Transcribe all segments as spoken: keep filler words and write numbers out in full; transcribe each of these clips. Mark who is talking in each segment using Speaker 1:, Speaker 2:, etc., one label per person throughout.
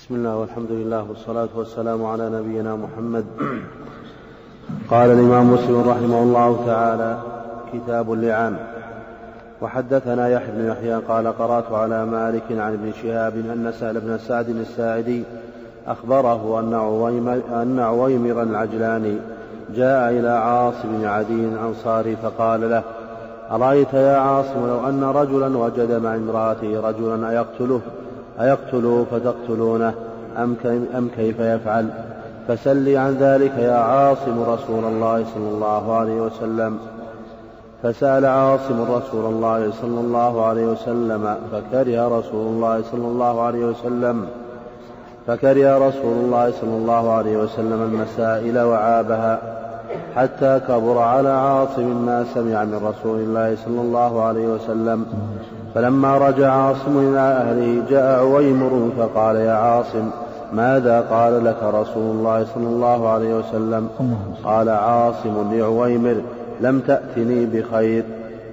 Speaker 1: بسم الله والحمد لله والصلاة والسلام على نبينا محمد. قال الإمام مسلم رحمه الله تعالى: كتاب اللعان. وحدثنا يحيى بن يحيى قال: قرأت على مالك عن ابن شهاب أن سهل بن سعد الساعدي أخبره أن عويمر العجلاني جاء إلى عاصم بن عدي الأنصاري فقال له: أرأيت يا عاصم لو أن رجلا وجد مع امرأته رجلا أيقتله أيقتله فتقتلونه أم كيف يفعل؟ فسل عن ذلك يا عاصم رسول الله صلى الله عليه وسلم. فسأل عاصم رسول الله صلى الله عليه وسلم فكره رسول الله صلى الله عليه وسلم فكره رسول الله صلى الله عليه وسلم المسائل وعابها، حتى كبر على عاصم ما سمع من رسول الله صلى الله عليه وسلم. فلما رجع عاصم إلى أهله جاء عويمر فقال: يا عاصم، ماذا قال لك رسول الله صلى الله عليه وسلم؟ قال عاصم لعويمر: لم تأتني بخير.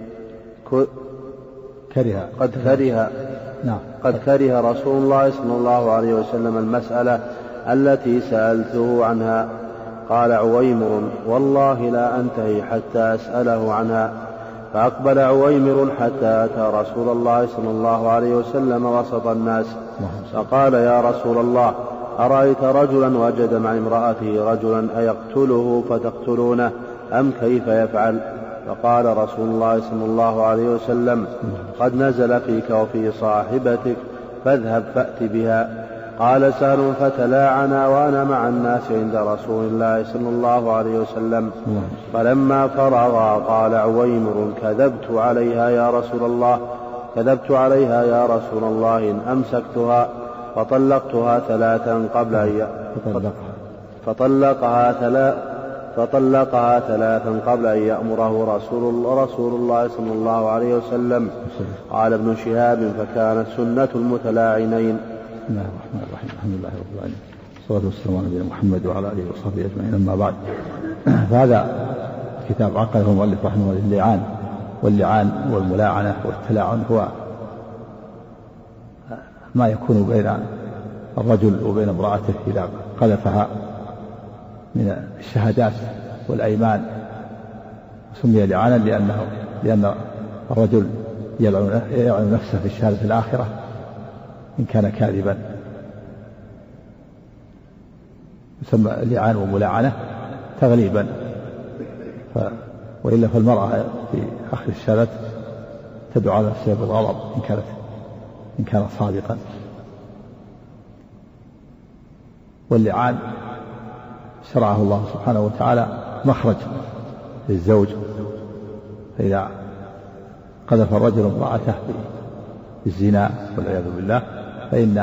Speaker 2: كره
Speaker 1: قد كره
Speaker 2: نعم
Speaker 1: قد كره رسول الله صلى الله عليه وسلم المسألة التي سألته عنها. قال عويمر: والله لا أنتهي حتى أسأله عنها. فأقبل عويمر حتى أتى رسول الله صلى الله عليه وسلم وسط الناس فقال: يا رسول الله، أرأيت رجلا وجد مع امرأته رجلا أيقتله فتقتلونه أم كيف يفعل؟ فقال رسول الله صلى الله عليه وسلم: قد نزل فيك وفي صاحبتك، فاذهب فأت بها. قال سهل: فتلاعنا وأنا مع الناس عند رسول الله صلى الله عليه وسلم. فلما فرغا قال عويمر: كذبت عليها يا رسول الله كذبت عليها يا رسول الله إن أمسكتها. فطلقتها ثلاثا قبل أن فطلقها ثلاث فطلقها ثلاثا قبل أن يأمره رسول الله, رسول الله صلى الله عليه وسلم. قال ابن شهاب: فكانت سنة المتلاعنين.
Speaker 2: بسم الله الرحمن الرحيم. الحمد لله رب العالمين، والصلاة والسلام على نبينا محمد وعلى آله وصحبه أجمعين، أما بعد. فهذا كتاب عقده المؤلف رحمه الله اللعان، واللعان والملاعنة والتلاعن هو ما يكون بين الرجل وبين امرأته إذا قذفها من الشهادات والأيمان. سمي لعانا لأنه لأن الرجل يلعن نفسه في الشهادة الآخرة إن كان كاذبا. يسمى اللعان وملاعنة تغليبا، ف... وإلا فالمرأة في آخر الشهادة تدعو على نفسها بالغضب إن كانت إن كان صادقا. واللعان شرعه الله سبحانه وتعالى مخرج للزوج، فإذا قذف الرجل امرأته بالزنا والعياذ بالله فإن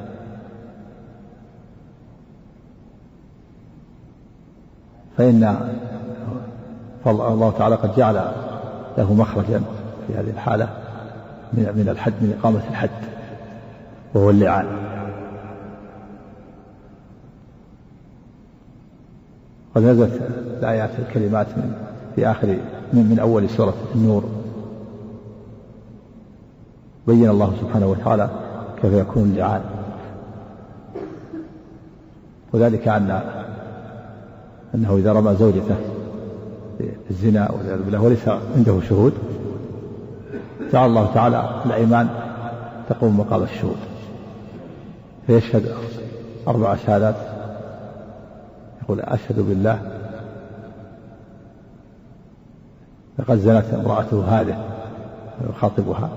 Speaker 2: فإن فالله تعالى قد جعل له مخرجا في هذه الحالة من الحد، من إقامة الحد، وهو اللعان. قد نزلت الآيات الكلمات من في آخر من, من أول سورة النور، بين الله سبحانه وتعالى كيف يكون اللعان، وذلك أن أنه إذا رمى زوجته بالزنا والعياذ بالله وليس عنده شهود، جعل الله تعالى الأيمان تقوم مقام الشهود، فيشهد أربع شهادات، يقول: أشهد بالله لقد زنت امرأته هذه، يخاطبها،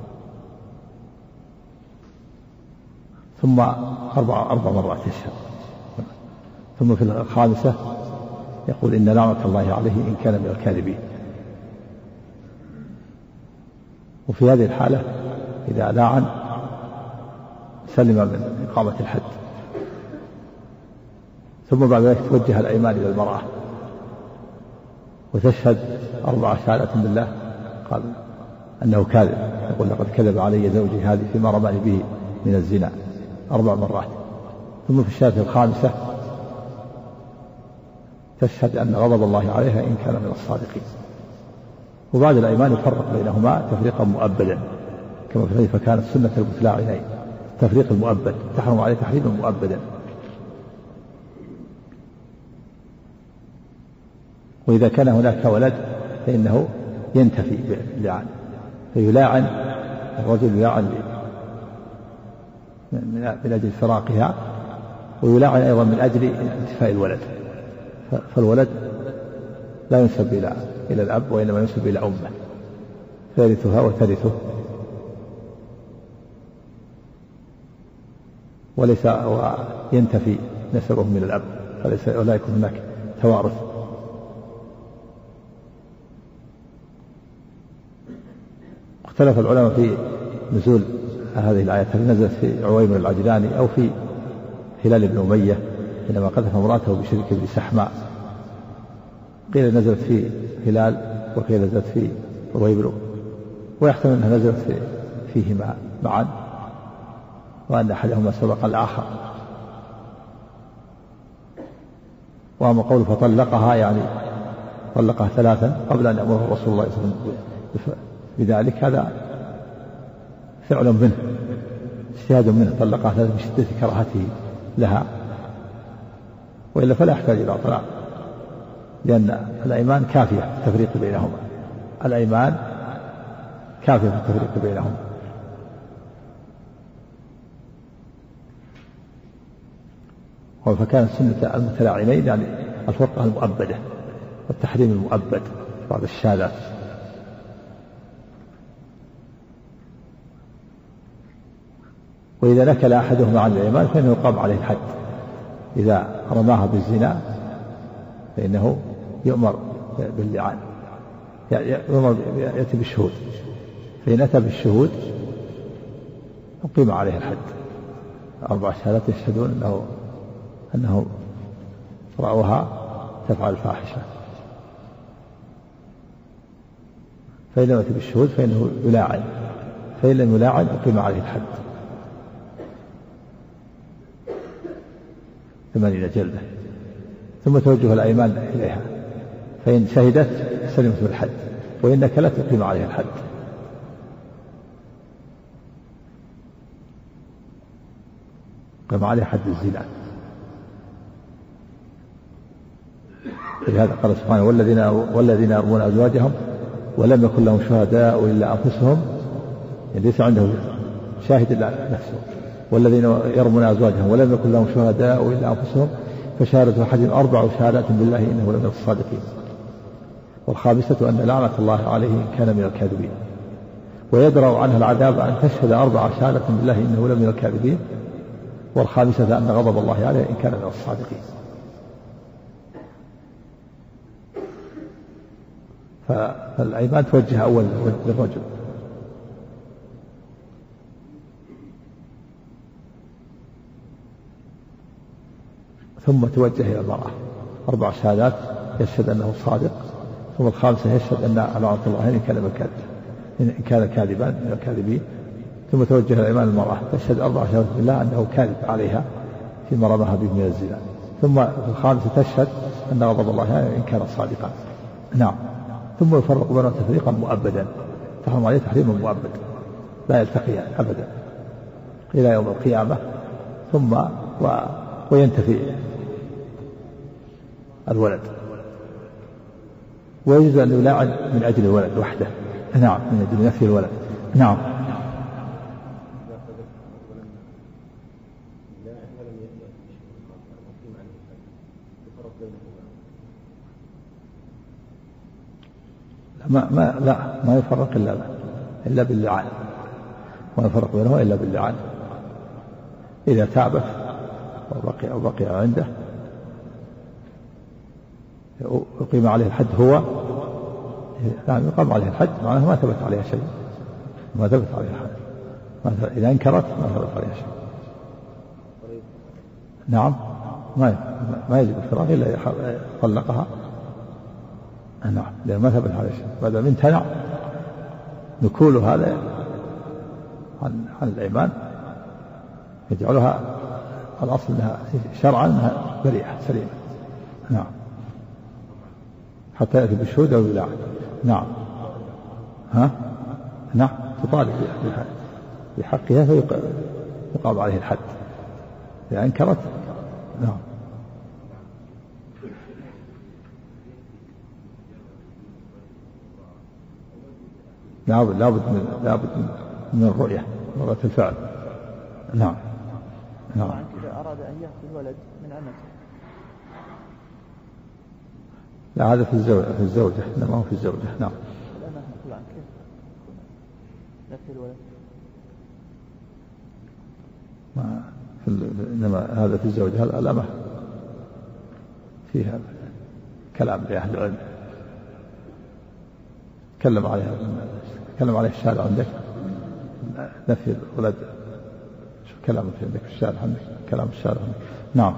Speaker 2: ثم أربع أربع مرات يشهد، ثم في الخامسة يقول: إن لعنة الله عليه إن كان من الكاذبين. وفي هذه الحالة إذا لاعن سلم من إقامة الحد، ثم بعد ذلك توجه الأيمان إلى المرأة وتشهد أربع شهادات بالله قال أنه كاذب، يقول: لقد كذب علي زوجي هذه فيما رماني به من الزنا، أربع مرات. ثم في الشهادة الخامسة تشهد أن غضب الله عليها إن كان من الصادقين. وبعد الأيمان يفرق بينهما تفريقا مؤبدا، كما في الحديث: فكانت سنة المتلاعنين التفريق المؤبد، تحرم عليه تحريما مؤبدا. وإذا كان هناك ولد فإنه ينتفي باللعان، فيلاعن الرجل يلاعن من أجل فراقها، ويلاعن أيضا من أجل انتفاء الولد، فالولد لا ينسب إلى إلى الأب وإنما ينسب إلى أمه، ثالثها وثالثه، وليس وينتفي نسبه من الأب، فليس ولا يكون هناك توارث. اختلف العلماء في نزول هذه الآية، هل نزلت في عويمر العجلاني أو في هلال بن أمية حينما قذف امرأته بشرك بن سحماء. قيل نزلت في هلال وقيل نزلت في عويمر، ويحتمل أنها نزلت في فيهما معا، وأن أحدهما سبق الآخر. وأما قول فطلقها يعني طلقها ثلاثا قبل أن يأمره رسول الله صلى الله عليه وسلم بذلك، هذا فعل منه، اجتهاد منه، طلقها ثلاثا بشدة كراهته لها، وإلا فلا يحتاج إلى طلاق، لأن الأيمان كافية في التفريق بينهما، الأيمان كافية في التفريق بينهما. فكانت سنة المتلاعنين يعني الفرقة المؤبدة والتحريم المؤبد بعض الشهادات. وإذا نكل أحدهما عن الأيمان فإنه يقام عليه الحد، إذا رماها بالزنا فإنه يؤمر باللعان، يؤمر يأتي بالشهود، فإن أتى بالشهود أقيم عليه الحد، أربع شهادات يشهدون أنه أنه رأوها تفعل الفاحشة، فإن لم يأتي بالشهود فإنه يلاعن، فإن لم يلاعن أقيم عليه الحد ثمانين جلدة، ثم توجه الأيمان إليها، فإن شهدت سلمت بالحد، وإن نكلت أقيم عليها الحد. قام عليه حد الزنا. لهذا قال سبحانه والذين والذين يرمون أزواجهم ولم يكن لهم شهداء إلا أنفسهم، يعني ليس عنده شاهد إلا نفسه، والذين يرمون أزواجهم ولم يكن لهم شهداء إلا أنفسهم فشهادة أحدهم أربع شهادات بالله إنه لمن الصادقين، والخامسة أن لعنة الله عليه إن كان من الكاذبين، ويدرأ عنها العذاب أن تشهد أربع شهادة بالله إنه لمن الكاذبين، والخامسة أن غضب الله عليه إن كان من الصادقين. فالأيمان توجه أول للرجل، ثم توجه إلى المرأة، أربع شهادات يشهد أنه صادق، ثم الخامسة يشهد أن لعنة الله إن كان كاذب إن كان كاذبا من الكاذبين، ثم توجه إلى الأيمان المرأة تشهد أربع شهادات بالله أنه كاذب عليها فيما رماها به من الزنا، ثم الخامسة تشهد أن غضب الله إن كان صادقا. نعم. ثم يفرق بينهم تفريقا مؤبدا، تحرم عليه تحريما مؤبدا لا يلتقيان أبدا إلى يوم القيامة، ثم و... وينتفي الولد، ويجوز أن يلاعن من أجل الولد وحده. نعم، من أجل نفي الولد. نعم. ما ما لا ما يفرق إلا إلا باللعان، ما يفرق بينه إلا باللعان. إذا تابت وبقي أو بقي عنده يقيم عليه الحد هو، يعني يقام عليه الحد معناه ما ثبت عليه شيء، ما ثبت عليه الحد، إذا انكرت ما ثبت عليه شيء. نعم، ما ما يجب الفراق إلا يطلقها. نعم، لأن ما ثبت عليه شيء، بعد من امتنع نكول هذا عن عن الإيمان يجعلها الأصل أنها شرعا أنها بريئة سليمة. نعم، حتى يأتي بالشهود أو باللعن. نعم. ها؟ نعم، تطالب بحقها يقام عليه الحد، إذا أنكرت. نعم. لابد لابد من لابد من الرؤية، رؤية الفعل. نعم. نعم.
Speaker 3: إذا أراد أن يأخذ الولد من أمته.
Speaker 2: لا، هذا في الزوجة في الزوجة لا، ما هو في الزوجة. نعم.
Speaker 3: الأمة طبعا كيف نفي الولد؟
Speaker 2: ما في إنما هذا في الزوجة. هذا الأمة فيها كلام لأهل العلم، تكلم عليها تكلم عليه الشارع عندك نفي الولد. شوف كلام في عندك في الشارع عندك كلام الشارع عندك. نعم.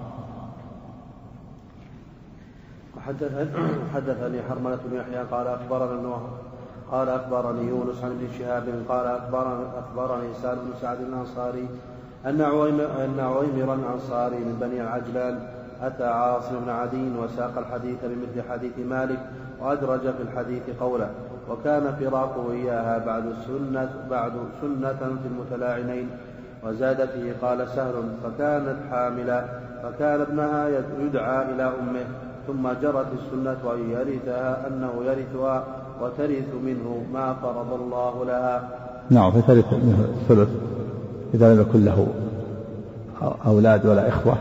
Speaker 1: حدثني حرملة بن يحيى قال أخبرنا ابن وهب قال أخبرني يونس عن ابن شهاب قال أخبرني أخبرني سالم بن سعد الأنصاري أن عويمرا الأنصاري من بني العجلان أتى عاصم بن عدي وساق الحديث بمثل حديث مالك وأدرج في الحديث قوله وكان فراقه إياها بعد سنة, بعد سنة في المتلاعنين. وزاد فيه قال سهل فكانت حاملا فكان ابنها يدعى إلى أمه ثم جرت السنة أن يرثها أنه يرثها وترث منه ما فرض الله لها.
Speaker 2: نعم. فترث منه الثلث إذا لم يكن له أولاد ولا إخوة،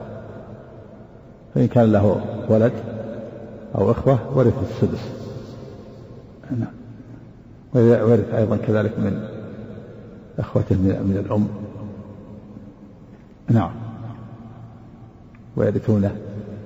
Speaker 2: فإن كان له ولد أو إخوة ورث السدس. نعم. ويرث أيضا كذلك من إخوته من الأم. نعم. ويرثونه.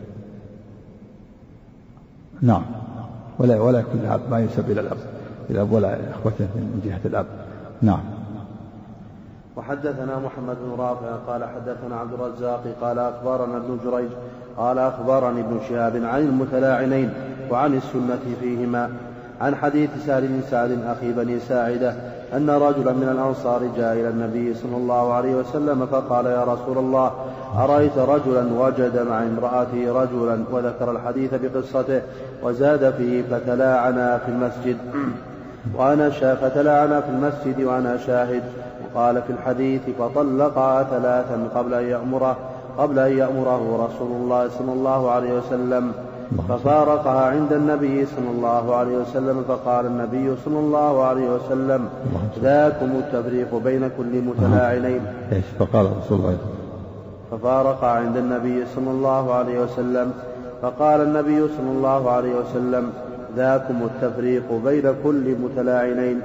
Speaker 2: نعم. ولا ولا يكون الأب ما ينسب إلى الأب الأب ولا إخوته من جهة الأب. نعم.
Speaker 1: وحدثنا محمد بن رافع قال حدثنا عبد الرزاق قال أخبرنا ابن جريج قال أخبرني ابن شهاب عن المتلاعنين وعن السنة فيهما عن حديث سهل بن سعد أخي بني ساعدة أن رجلا من الأنصار جاء إلى النبي صلى الله عليه وسلم فقال يا رسول الله أرأيت رجلا وجد مع امرأته رجلا وذكر الحديث بقصته وزاد فيه فتلاعنا في المسجد وأنا فتلاعنا في المسجد وأنا شاهد. وقال في الحديث فطلقها ثلاثا قبل أن يأمره قبل أن يأمره رسول الله صلى الله عليه وسلم ففارقها عند النبي صلى الله عليه وسلم فقال النبي صلى الله عليه وسلم ذاكم التفريق بين كل متلاعنين.
Speaker 2: فقال رسول الله
Speaker 1: ففارقها عند النبي صلى الله عليه وسلم فقال النبي صلى الله عليه وسلم ذاكم التفريق بين كل متلاعنين.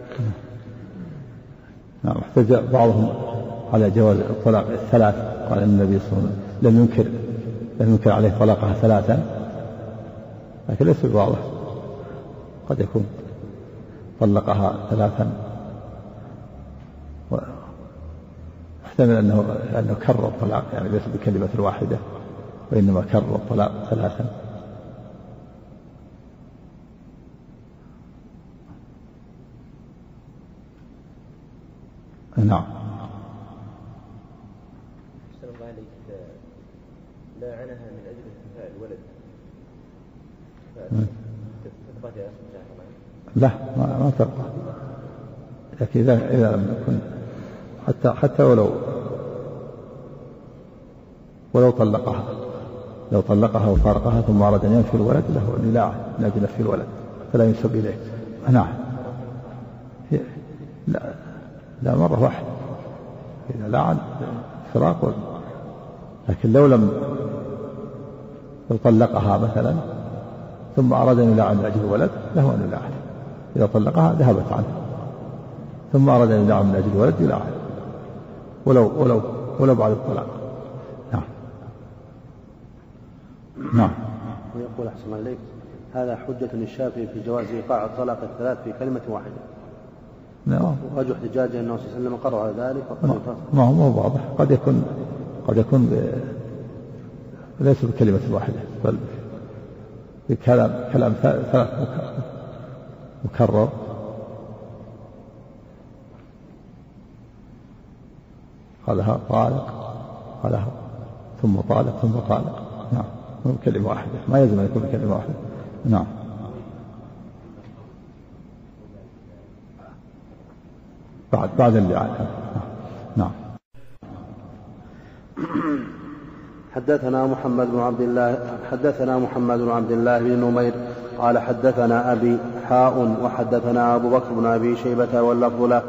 Speaker 2: نعم. احتج بعضهم على جواز الطلاق الثلاث، قال النبي صلى الله عليه وسلم لم ينكر لم ينكر عليه طلاقها ثلاثا، لكن ليس واضح، قد يكون طلقها ثلاثا واحتمل أنه أنه كرر الطلاق، يعني ليس بكلمة واحدة وإنما كرر الطلاق ثلاثا. نعم.
Speaker 3: أحسن الله عليك. لاعنها من أجل انتفاء الولد فتبقى يا
Speaker 2: لا ما, ما تبقى، لكن إذا إذا لم يكن حتى حتى ولو ولو طلقها لو طلقها وفارقها ثم أراد أن ينفي الولد له أن يلاعن من أجل نفي الولد فلا ينسب إليه. نعم. لا لا مرة واحدة إذا لعن فراق، لكن لو لم يطلقها مثلا ثم أراد أن يلاعن من أجل الولد له أن يلاعن. إذا طلقها ذهبت عنه ثم أراد أن يلاعن من أجل الولد يلاعن ولو ولو ولو بعد الطلاق. نعم. نعم.
Speaker 1: ويقول أحسن عليك هذا حجة الشافعي في جواز إيقاع الطلاق الثلاث في كلمة واحدة.
Speaker 2: نعم.
Speaker 1: وجه احتجاجه أنه صلى الله عليه وسلم قرر على ذلك
Speaker 2: ما هو مو واضح، قد يكون قد يكون ب... ليس بكلمة واحدة بل بكلام كلام ثلاث مكرر. قالها طالق قالها ثم طالق ثم طالق. نعم. مو بكلمة واحدة، ما يلزم أن يكون بكلمة واحدة. نعم. بعد بعد اللعان. نعم.
Speaker 1: حدثنا محمد بن عبد الله حدثنا محمد بن عبد الله بن نمير قال حدثنا أبي حاء وحدثنا أبو بكر بن أبي شيبة واللفظ له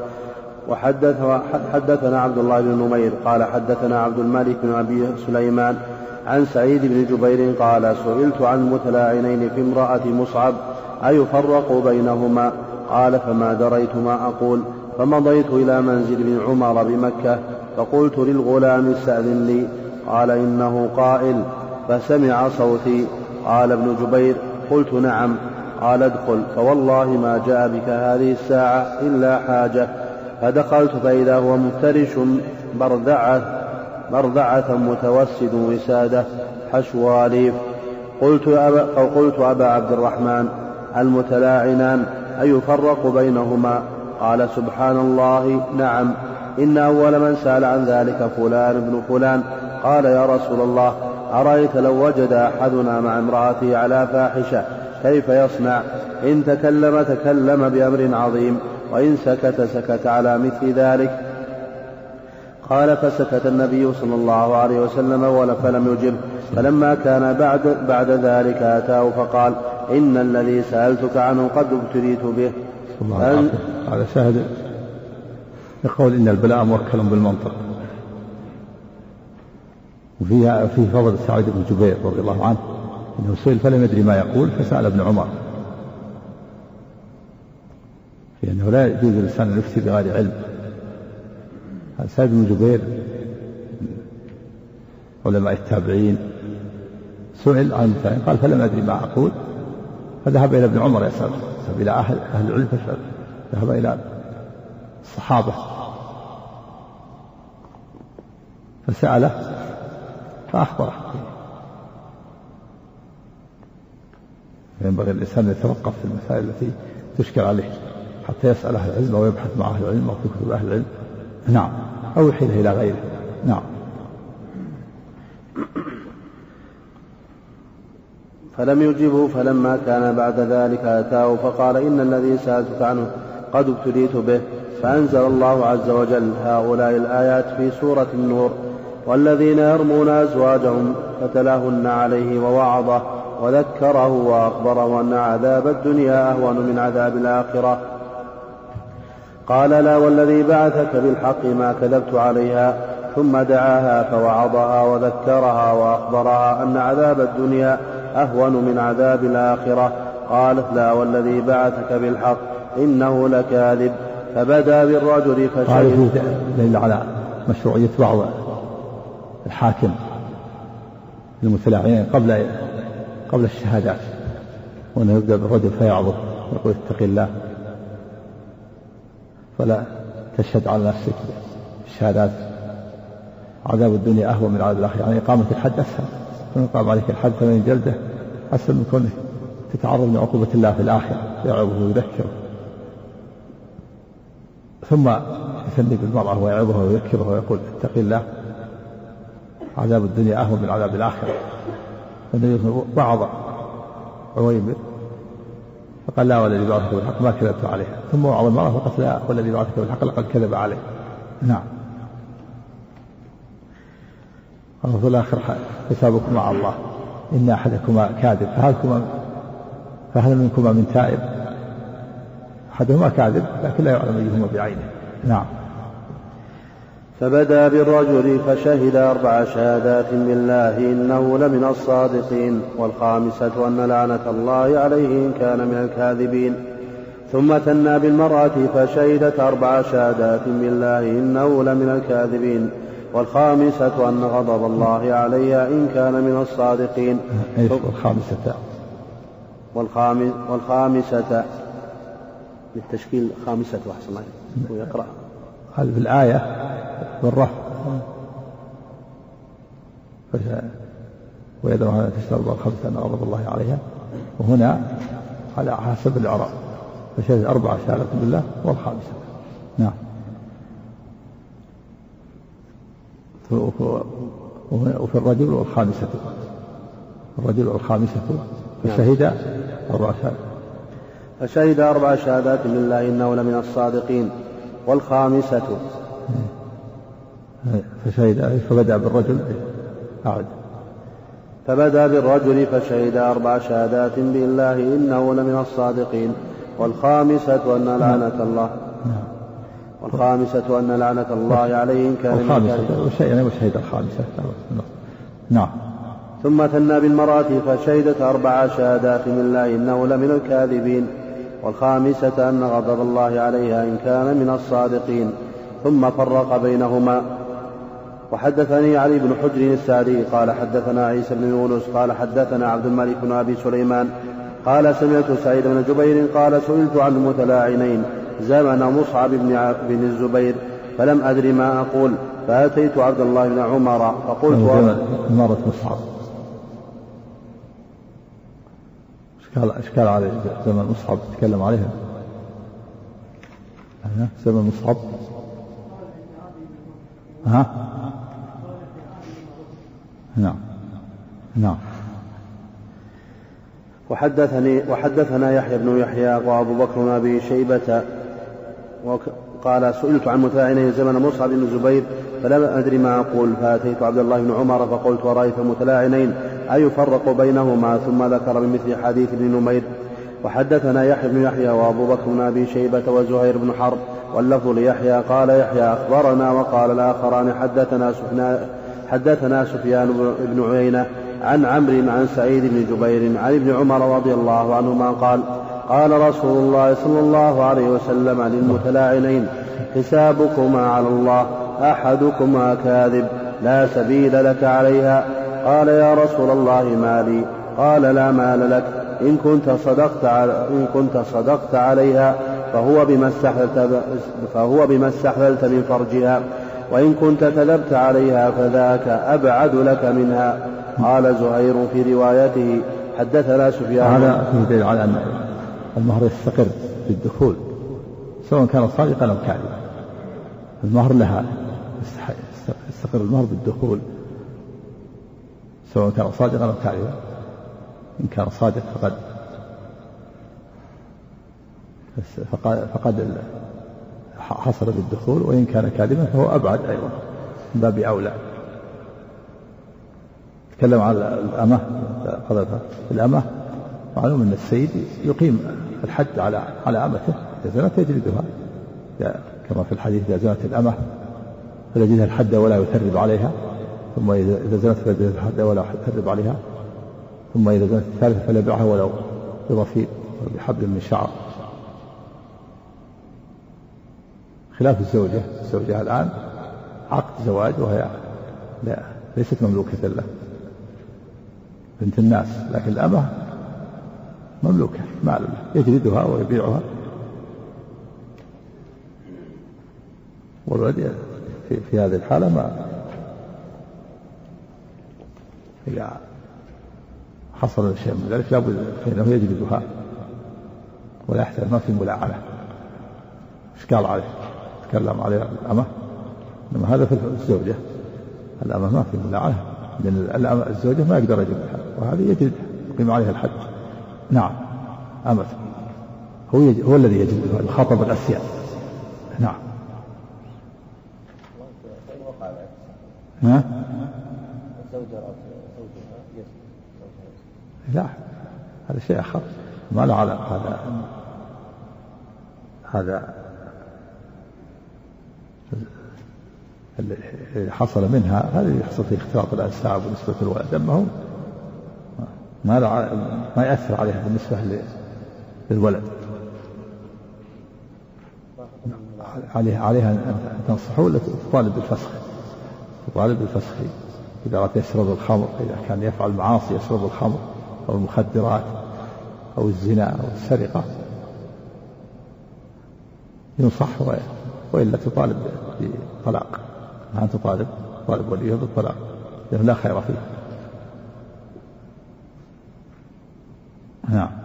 Speaker 1: وحدثنا عبد الله بن نمير قال حدثنا عبد الملك بن أبي سليمان عن سعيد بن جبير قال سئلت عن المتلاعنين في امرأة مصعب أيفرق بينهما؟ قال فما دريت ما أقول، فمضيت إلى منزل بن عمر بمكة فقلت للغلام استأذن لي، قال إنه قائل، فسمع صوتي. قال ابن جبير قلت نعم. قال ادخل، فوالله ما جاء بك هذه الساعة إلا حاجة. فدخلت فإذا هو مفترش برذعة, برذعة متوسد وسادة حشواليف. قلت أبا, فقلت أبا عبد الرحمن المتلاعنان أيفرق بينهما؟ قال سبحان الله نعم، إن أول من سأل عن ذلك فلان ابن فلان. قال يا رسول الله أرأيت لو وجد أحدنا مع امرأته على فاحشة كيف يصنع؟ إن تكلم تكلم بأمر عظيم، وإن سكت سكت على مثل ذلك. قال فسكت النبي صلى الله عليه وسلم فلم يجب. فلما كان بعد, بعد ذلك أتاه فقال إن الذي سألتك عنه قد ابتليت به.
Speaker 2: فأن... هذا شاهد يقول إن البلاء موكل بالمنطق. وفيها في فضل سعيد بن جبير رضي الله عنه إنه سئل فلم يدري ما يقول فسأل ابن عمر، لأنه لا يجوز للإنسان أن يفتي بغير علم. سعيد بن جبير علماء التابعين سئل عن المتلاعنين قال فلم أدري ما أقول، فذهب إلى ابن عمر يسأل، ذهب إلى أهل, أهل العلم فسأل، ذهب إلى الصحابة فسأله فأخبره. ينبغي الإنسان أن يتوقف في المسائل التي تشكل عليه حتى يسأل أهل العلم أو يبحث مع أهل العلم أو في كتب أهل العلم، نعم، أو يحيله إلى غيره، نعم.
Speaker 1: فلم يجبه. فلما كان بعد ذلك أتاه فقال إن الذي سألتك عنه قد ابتليت به. فأنزل الله عز وجل هؤلاء الآيات في سورة النور: والذين يرمون أزواجهم فتلاهن عليه ووعظه وذكره وأخبره أن عذاب الدنيا أهون من عذاب الآخرة. قال لا والذي بعثك بالحق ما كذبت عليها، ثم دعاها فوعظها وذكرها وأخبرها أن عذاب الدنيا أهون من عذاب الآخرة. قالت لا والذي بعثك بالحق إنه لكاذب. فبدأ بالرجل فشهد.
Speaker 2: دليل على مشروعية بعض الحاكم المتلاعنين قبل قبل الشهادات، وأنه يبدأ بالرجل فيعظه ويقول اتق الله فلا تشهد على نفسك الشهادات، عذاب الدنيا أهون من عذاب الآخرة، يعني إقامة الحد أسهل، فيقام عليك الحد ثمانين جلدة أسهل من كونه تتعرض لعقوبة الله في الآخرة، يعظه ويذكره. ثم يثني بالمرأة ويعظها ويذكره ويقول اتق الله، عذاب الدنيا أهون من عذاب الآخرة. فالنبي وعظ عويمر فقال لا والذي بعثك بالحق ما كذبت عليه، ثم وعظ المرأة فقال لا والذي بعثك بالحق لقد كذب عليه، نعم. وفي الآخر حسابكم مع الله، إن أحدكما كاذب فهل منكما من تائب؟ أحدهما كاذب لكن لا يعلم أيهما بعينه، نعم.
Speaker 1: فبدأ بالرجل فشهد أربع شهادات بالله إنه لمن الصادقين، والخامسة أن لعنة الله عليه إن كان من الكاذبين. ثم ثنى بالمرأة فشهدت أربع شهادات بالله إنه لمن الكاذبين، والخامسة أن غضب الله عليها إن كان من الصادقين.
Speaker 2: والخامسة
Speaker 1: والخامس والخامسة للتشكيل خامسة وحسن الله ويقرأ
Speaker 2: هذا في الآية بالرفع ويدرها أن تشترب الخمسة أن غضب الله عليها، وهنا على حسب الإعراب فشهد أربع شهادات بالله والخامسة، نعم. وفي الرجل والخامسة الرجل والخامسة فشهد أربع شهادات
Speaker 1: فشهد أربع شهادات بالله إنه لمن الصادقين، والخامسة
Speaker 2: فشهد فبدأ بالرجل أعد
Speaker 1: فبدأ بالرجل فشهد أربع شهادات بالله إنه لمن الصادقين والخامسة أن لعنة الله والخامسة أن لعنة الله عليه إن كان من
Speaker 2: الكاذبين وشهد الخامسة. نعم.
Speaker 1: ثم ثنى بالمرأة فشهدت أربع شهادات بالله إنه لمن الكاذبين والخامسة أن غضب الله عليها إن كان من الصادقين ثم فرق بينهما. وحدثني علي بن حجر السعدي قال حدثنا عيسى بن يونس قال حدثنا عبد الملك بن أبي سليمان قال سمعت سعيد بن جبير قال سئلت عن المتلاعنين زمن مصعب بن الزبير فلم أدر ما أقول فأتيت عبد الله بن عمر فقلت
Speaker 2: مرة مصعب اشكال عليه زمن مصعب تكلم عليها زمن مصعب ها نعم نعم.
Speaker 1: وحدثني وحدثنا يحيى بن يحيى وأبو بكر بن أبي شيبة قال سئلت عن متلاعنين زمن مصعب بن الزبير فلم أدري ما أقول فأتيت عبد الله بن عمر فقلت ورأيت المتلاعنين أيفرق بينهما ثم ذكر بمثل حديث ابن نمير. وحدثنا يحيى بن يحيى وأبو بكر بن أبي شيبة وزهير بن حرب واللفظ ليحيى قال يحيى أخبرنا وقال الآخران حدثنا سفيان حدثنا سفيان بن عيينة عن عمرو عن سعيد بن جبير عن ابن عمر رضي الله عنهما قال قال رسول الله صلى الله عليه وسلم للمتلاعنين حسابكما على الله أحدكما كاذب لا سبيل لك عليها. قال يا رسول الله ما لي؟ قال لا مال لك إن كنت صدقت إن كنت صدقت عليها فهو بما استحللت فهو بما استحللت من فرجها وإن كنت كذبت عليها فذاك أبعد لك منها. قال زهير في روايته حدثنا سفيان.
Speaker 2: هذا في دليل على أن المهر يستقر بالدخول سواء كان صادقا أو كاذبا. المهر لها يستقر المهر بالدخول سواء كان صادقا أو كاذبا. إن كان صادق فقد فقد, فقد حصل بالدخول وإن كان كاذبا فهو أبعد أيضا من باب أولى. تكلم على الأمة قذفها. الأمة معلوم أن السيد يقيم الحد على على أمته إذا زنت يجلدها كما في الحديث إذا زنت الأمة فليجلدها الحد ولا يثرب عليها ثم إذا زنت فليجلدها الحد ولا يثرب عليها ثم إذا زنت الثالثة فليبيعها ولو بضفير بحبل من شعر. خلاف الزوجة. الزوجة الآن عقد زواج وهي لا ليست مملوكة له بنت الناس لكن الأمة مملوكة مال له يجلدها ويبيعها والولد في, في هذه الحالة ما إذا حصل شيء من ذلك لابد فإنه يجلدها ولا يحتاج ما في ملاعنة. إشكال عليه تكلم عليه الأمة إنما هذا في الزوجة. الأمة ما في ملاعنة لأن الأمة الزوجة ما يقدر يجلدها وهذه يجلدها يقيم عليها الحد. نعم أمة هو, يجل هو الذي يجلدها الخطب الأسياد. نعم. ها؟ لا هذا شيء آخر ما له علاقة. هذا هذا اللي حصل منها هذا يحصل في اختلاط الأنساب ونسبة الولد أما هو ما ما يأثر عليها بالنسبة للولد. عليها عليها أن تنصحه ولا تطالب بالفسخ. تطالب بالفسخ إذا أردت يشرب الخمر إذا كان يفعل معاصي يشرب الخمر أو المخدرات أو الزنا أو السرقة ينصح وإلا تطالب بالطلاق. ما أن تطالب طالب وليه بالطلاق لأنه لا خير فيه. نعم.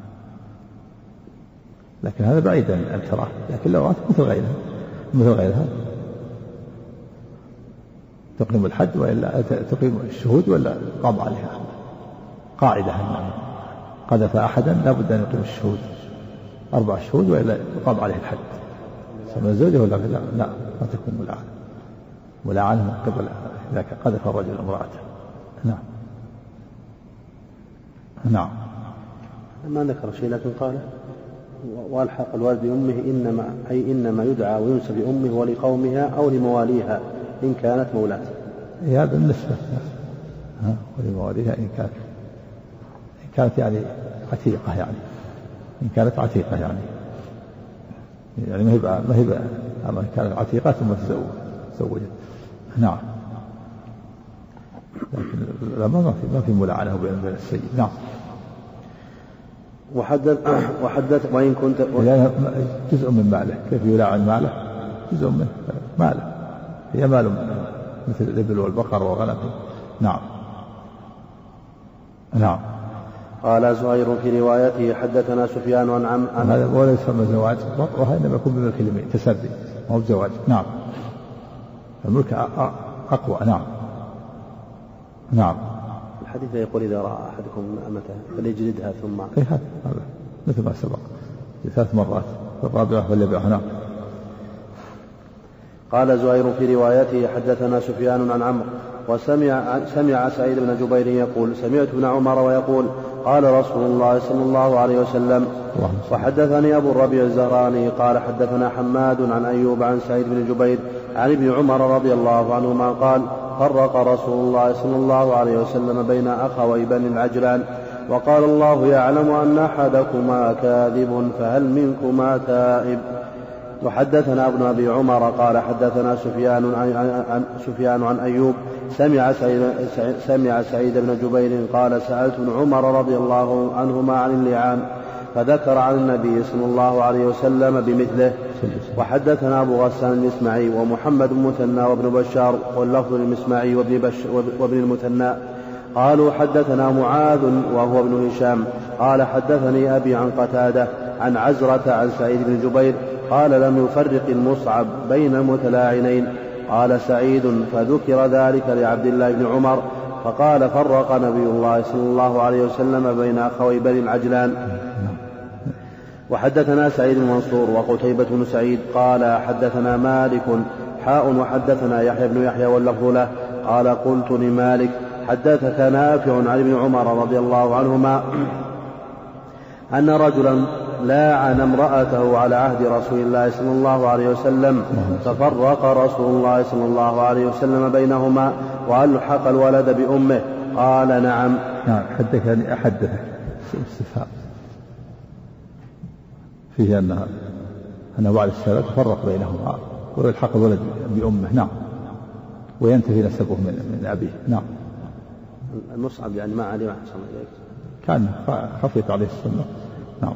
Speaker 2: لكن هذا بعيد أن تراه لكن لو رأت مثل غيرها مثل غيرها تقيم الحد وإلا تقيم الشهود ولا قام عليها. قاعدة أن قذف أحدا لا بد أن يقيم الشهود أربع شهود وإلا يقام عليه الحد. سمى الزوجة ولا لا لا ما تكون ملاعنة. ملاعنة من قبل إذا قذف الرجل امرأته. نعم نعم.
Speaker 1: ما ذكر شيء لكن قال والحق الولد بأمه إنما أي إنما يدعى وينسى بأمه ولقومها أو لمواليها إن كانت مولاته.
Speaker 2: هذا بالنسبة ولمواليها إن كانت إن كانت يعني عتيقة يعني إن كانت عتيقة يعني يعني ما هي ما هي أما كانت عتيقة ثم تزوجت. نعم. لكن لما ما في ما في ملاعنة بين السيد. نعم.
Speaker 1: وحدث وحدث وإن كنت
Speaker 2: جزء من ماله كيف يلاعن ماله جزء من ماله هي مال مثل الإبل والبقر والغنم. نعم نعم.
Speaker 1: قال زهير في روايته حدثنا سفيان عن عم
Speaker 2: هذا ولا يسمى زواج وهذا إنما يكون بملك اليمين تسري ما هو زواج. نعم. الملك أقوى. نعم نعم.
Speaker 1: الحديث يقول إذا رأى أحدكم أمته فليجلدها ثم
Speaker 2: إيه هذا مثل ما سبق ثلاث مرات الرابعة فليبيعها. نعم.
Speaker 1: قال زهير في روايته حدثنا سفيان عن عمرو وسمع سمع سعيد بن جبير يقول سمعت ابن عمر ويقول قال رسول الله صلى الله عليه وسلم. وحدثني أبو الربيع الزهراني قال حدثنا حماد عن أيوب عن سعيد بن جبير عن ابن عمر رضي الله عنهما قال فرق رسول الله صلى الله عليه وسلم بين أخوي بني العجلان وقال الله يعلم أن أحدكما كاذب فهل منكما تائب. وحدثنا ابن أبي عمر قال حدثنا سفيان عن, عن, سفيان عن أيوب سمع سعيد, سمع سعيد بن جبير قال سألت ابن عمر رضي الله عنهما عن اللعان فذكر عن النبي صلى الله عليه وسلم بمثله. وحدثنا أبو غسان المسمعي ومحمد المثنى وابن بشار واللفظ المسمعي وابن, بش وابن المثنى قالوا حدثنا معاذ وهو ابن هشام قال حدثني أبي عن قتادة عن عزرة عن سعيد بن جبير قال لم يفرق المصعب بين المتلاعنين. قال سعيد فذكر ذلك لعبد الله بن عمر فقال فرق نبي الله صلى الله عليه وسلم بين أخوي بني العجلان. وحدثنا سعيد بن منصور وقتيبة بن سعيد قال حدثنا مالك حاء وحدثنا يحيى بن يحيى واللفظ له قال قلت لمالك حدثك نافع عن ابن عمر رضي الله عنهما أن رجلا لاعن امرأته على عهد رسول الله صلى الله عليه وسلم ففرق رسول الله صلى الله عليه وسلم بينهما وألحق الولد بأمه. قال نعم.
Speaker 2: نعم. حدثك يعني أحدثك استفهام فيه أنها أن بعد السلام تفرق بينهما ويلحق الولد بأمه. نعم. وينتهي نسبه من, من أبيه. نعم.
Speaker 1: المصعب يعني ما عليه ما حصل إليك
Speaker 2: كان خفيت عليه السنة. نعم.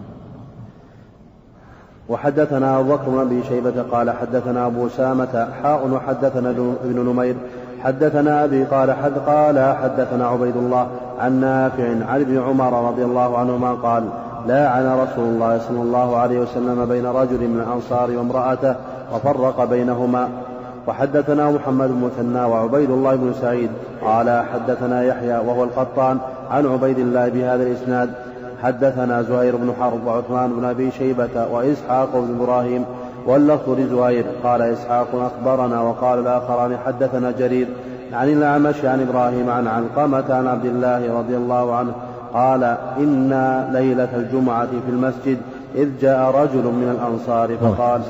Speaker 1: وحدثنا أبو بكر بن أبي شيبة قال حدثنا أبو سامة حاء وحدثنا ابن نمير حدثنا أبي قال حد قال حدثنا عبيد الله عن نافع عن ابن عمر رضي الله عنهما قال لاعن رسول الله صلى الله عليه وسلم بين رجل من الأنصار وامرأته وفرق بينهما. وحدثنا محمد بن مثنى وعبيد الله بن سعيد قال حدثنا يحيى وهو القطان عن عبيد الله بهذا الإسناد حدثنا زهير بن حرب وعثمان بن أبي شيبة وإسحاق بن إبراهيم واللفظ لزهير قال إسحاق أخبرنا وقال الآخران حدثنا جرير عن الأعمش عن إبراهيم عن علقمة عن عبد الله رضي الله عنه قال إنا ليلة الجمعة في المسجد إذ جاء رجل من الأنصار فقال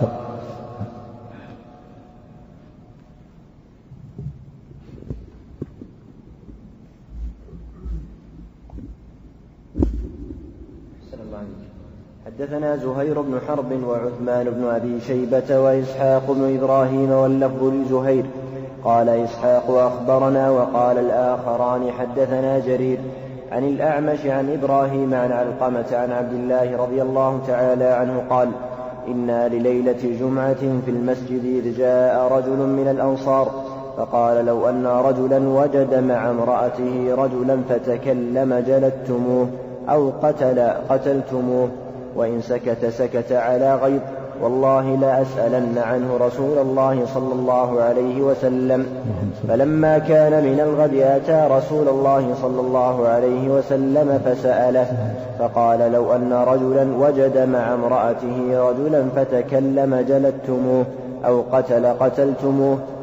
Speaker 3: حدثنا زهير بن حرب وعثمان بن أبي شيبة وإسحاق بن إبراهيم واللفظ لزهير قال إسحاق أخبرنا وقال الآخران حدثنا جرير عن الأعمش عن إبراهيم عن علقمة عن عبد الله رضي الله تعالى عنه قال إنا لليلة جمعة في المسجد إذ جاء رجل من الأنصار فقال لو أن رجلا وجد مع امرأته رجلا فتكلم جلدتموه أو قتل قتلتموه وإن سكت سكت على غيظ والله لا أسألن عنه رسول الله صلى الله عليه وسلم. فلما كان من الغد أتى رسول الله صلى الله عليه وسلم فسأله فقال لو أن رجلا وجد مع امرأته رجلا فتكلم جلدتموه أو قتل قتلتموه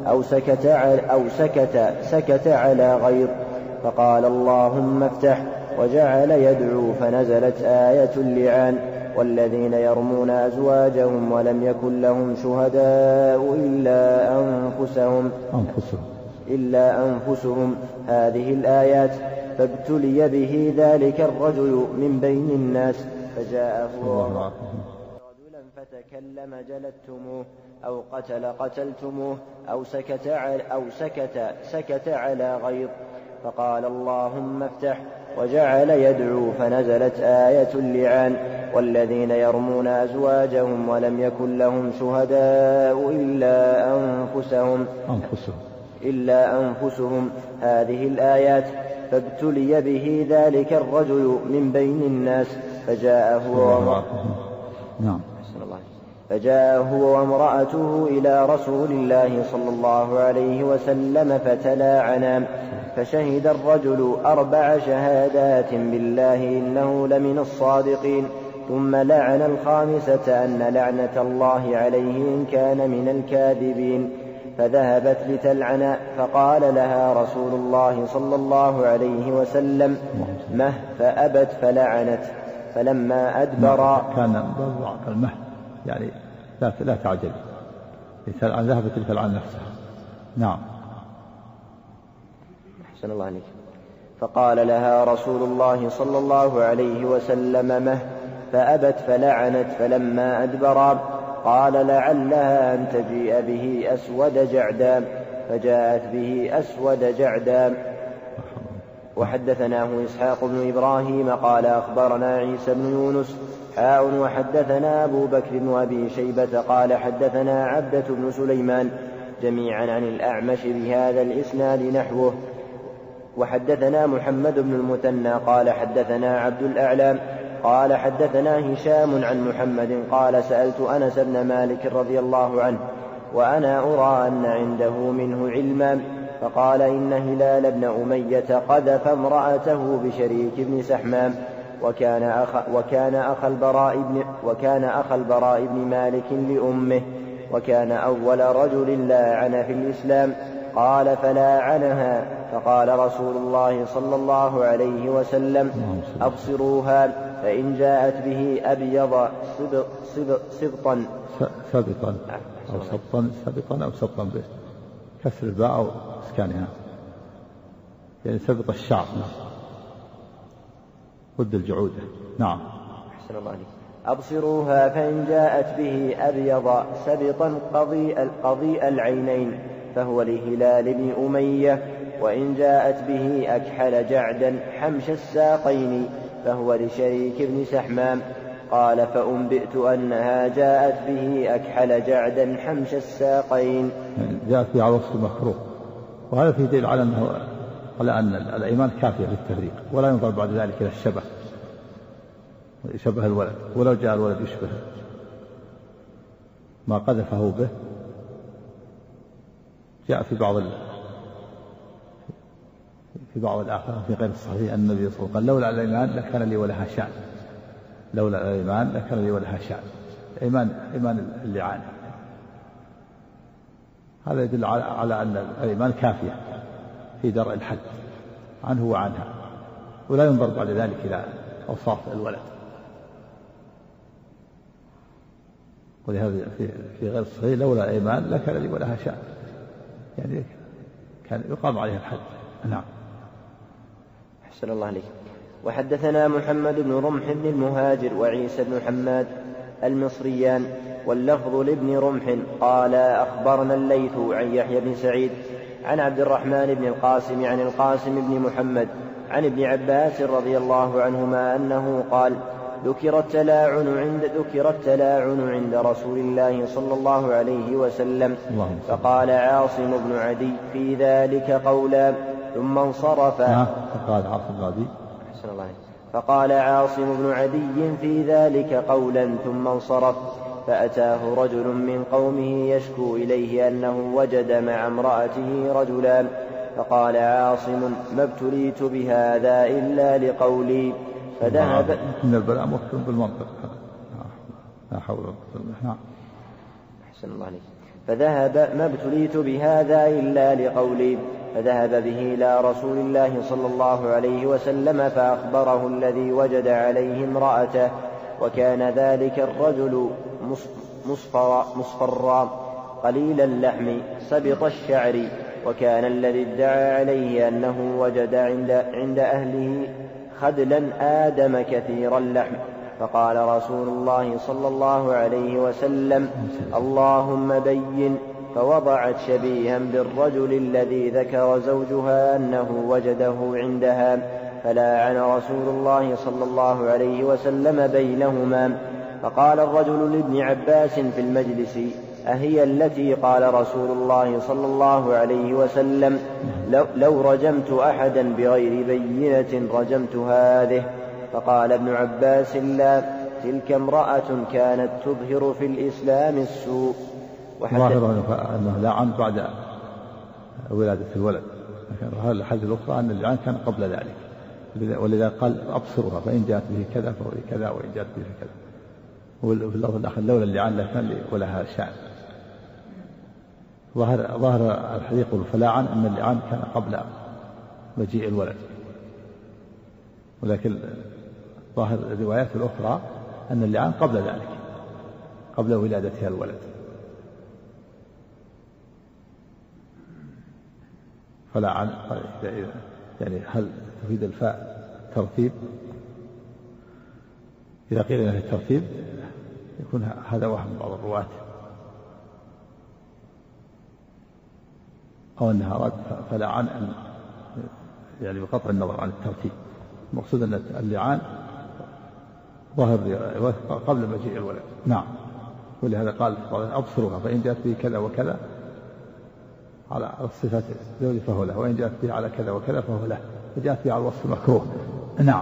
Speaker 3: أو سكت أو سكت سكت على غيظ، فقال اللهم افتح، وجعل يدعو، فنزلت آية اللعان: والذين يرمون أزواجهم ولم يكن لهم شهداء إلا أنفسهم
Speaker 2: أنفسهم
Speaker 3: إلا أنفسهم هذه الآيات. فابتلي به ذلك الرجل من بين الناس، فجاءه رجلا فتكلم جلدتموه، أو قتل قتلتموه، أو سكت أو سكت سكت على غيظ، فقال اللهم افتح، وجعل يدعو، فنزلت آية اللعان: والذين يرمون أزواجهم ولم يكن لهم شهداء إلا أنفسهم
Speaker 2: أنفسهم
Speaker 3: إلا أنفسهم هذه الآيات. فابتلي به ذلك الرجل من بين الناس، فجاء هو
Speaker 2: نعم
Speaker 3: فجاء هو وامرأته إلى رسول الله صلى الله عليه وسلم فتلاعنا، فشهد الرجل أربع شهادات بالله إنه لمن الصادقين، ثم لعن الخامسة أن لعنة الله عليه إن كان من الكاذبين. فذهبت لتلعن، فقال لها رسول الله صلى الله عليه وسلم: مه، فأبت فلعنت. فلما أدبر
Speaker 2: كان المه يعني لا لا تعجل، ذهبت لتلعن نفسها. نعم.
Speaker 3: أحسن الله عليك. فقال لها رسول الله صلى الله عليه وسلم: مه، فأبت فلعنت. فلما أدبر قال: لعلها أن تجيء به أسود جعدا، فجاءت به أسود جعدا. وحدثناه إسحاق بن إبراهيم قال أخبرنا عيسى بن يونس حاء وحدثنا أبو بكر وأبي شيبة قال حدثنا عبدة بن سليمان جميعا عن الأعمش بهذا الإسناد نحوه. وحدثنا محمد بن المثنى قال حدثنا عبد الأعلى قال حدثنا هشام عن محمد قال سألت أنس بن مالك رضي الله عنه وأنا أرى أن عنده منه علما، فقال إن هلال بن أمية قذف امرأته بشريك بن سحمام، وكان أخ وكان أخ البراء بن وكان أخ البراء بن مالك لأمه، وكان أول رجل لاعن في الإسلام. قال فلاعنها، فقال رسول الله صلى الله عليه وسلم: أبصروها، فإن جاءت به أبيض سبطا
Speaker 2: سبطا أو سبطا سبطا أو سبطا به كسر الباء أو إسكانها، يعني سبط الشعر ضد الجعودة. نعم.
Speaker 3: أحسن الله عليك. أبصروها، فإن جاءت به أبيض سبطا قضيء قضيء العينين فهو لهلال بن أمية، وإن جاءت به أكحل جعدا حمش الساقين فهو لشريك بن سحمام. قال فأنبئت أنها جاءت به أكحل جعدا حمش الساقين.
Speaker 2: جاءت به على وصف المكروه، وهذا فيه دليل على أنه على أن الأيمان كافية للتفريق، ولا ينظر بعد ذلك إلى الشبه، يشبه الولد، ولو جاء الولد يشبه ما قذفه به. جاء في بعض ال... في بعض الآثار في غير الصحيح أن النبي صلى الله عليه وسلم قال لولا الإيمان لكان لي ولها شأن، لولا الإيمان لكان لي ولها شأن. إيمان إيمان اللعان، هذا يدل على أن الإيمان كافية في درء الحد عنه وعنها، ولا ينظر بعد ذلك إلى أوصاف الولد. ولهذا في في غير الصحيح لولا الإيمان لكان لي ولها شأن، يعني كان يقام عليها الحد. نعم.
Speaker 3: أحسن الله عليك. وحدثنا محمد بن رمح بن المهاجر وعيسى بن حماد المصريان، واللفظ لابن رمح قال أخبرنا الليث عن يحيى بن سعيد عن عبد الرحمن بن القاسم عن القاسم بن محمد عن ابن عباس رضي الله عنهما أنه قال ذكر التلاعن عند ذكر التلاعن عند رسول الله صلى الله عليه وسلم، فقال عاصم بن عدي في ذلك قولا ثم انصرف.
Speaker 2: فقال عاصم بن عدي
Speaker 3: فقال عاصم بن عدي في ذلك قولا ثم انصرف، فأتاه رجل من قومه يشكو إليه أنه وجد مع امرأته رجلان، فقال عاصم ما ابتليت بهذا إلا لقولي، فذهب.
Speaker 2: إن البلاء مفهوم بالمنطق، لا حول ولا قوة. نعم.
Speaker 3: أحسن الله عليك. فذهب ما ابتليت بهذا إلا لقولي. فذهب به إلى رسول الله صلى الله عليه وسلم فأخبره الذي وجد عليه امرأته، وكان ذلك الرجل مصفرا, مصفرا قليل اللحم سبط الشعر، وكان الذي ادعى عليه أنه وجد عند, عند أهله خدلا آدم كثير اللحم. فقال رسول الله صلى الله عليه وسلم: اللهم بين. فوضعت شبيها بالرجل الذي ذكر زوجها أنه وجده عندها، فلاعن رسول الله صلى الله عليه وسلم بينهما. فقال الرجل لابن عباس في المجلس: أهي التي قال رسول الله صلى الله عليه وسلم: لو, لو رجمت أحدا بغير بينة رجمت هذه؟ فقال ابن عباس: لا، تلك امرأة كانت تظهر في الإسلام السوء.
Speaker 2: ظاهر أنه لعن بعد ولادة الولد، لكن الحديث الأخرى أن اللعان كان قبل ذلك، ولذا قال أبصرها فإن جاءت به كذا فهو كذا وإن جاءت به كذا. وفي اللفظ الآخر لولا اللعان لكان ولها شأن. ظاهر ظاهر الحديث فلاعن أن اللعان كان قبل مجيء الولد، ولكن ظاهر الروايات الأخرى أن اللعان قبل ذلك، قبل ولادتها الولد. فلاعن يعني هل تفيد الفاء ترتيب؟ إذا قيل له الترتيب يكون هذا وهم بعض الرواة، أو أنها أراد فلاعن أن يعني بقطع النظر عن الترتيب. المقصود أن اللعان ظاهر قبل مجيء الولد. نعم. ولهذا قال أبصرها فإن جاءت به كذا وكذا على الصفات الزوج فهو له، وإن جاءت به على كذا وكذا فهو له، وجاءت به على الوصف المكروه. نعم.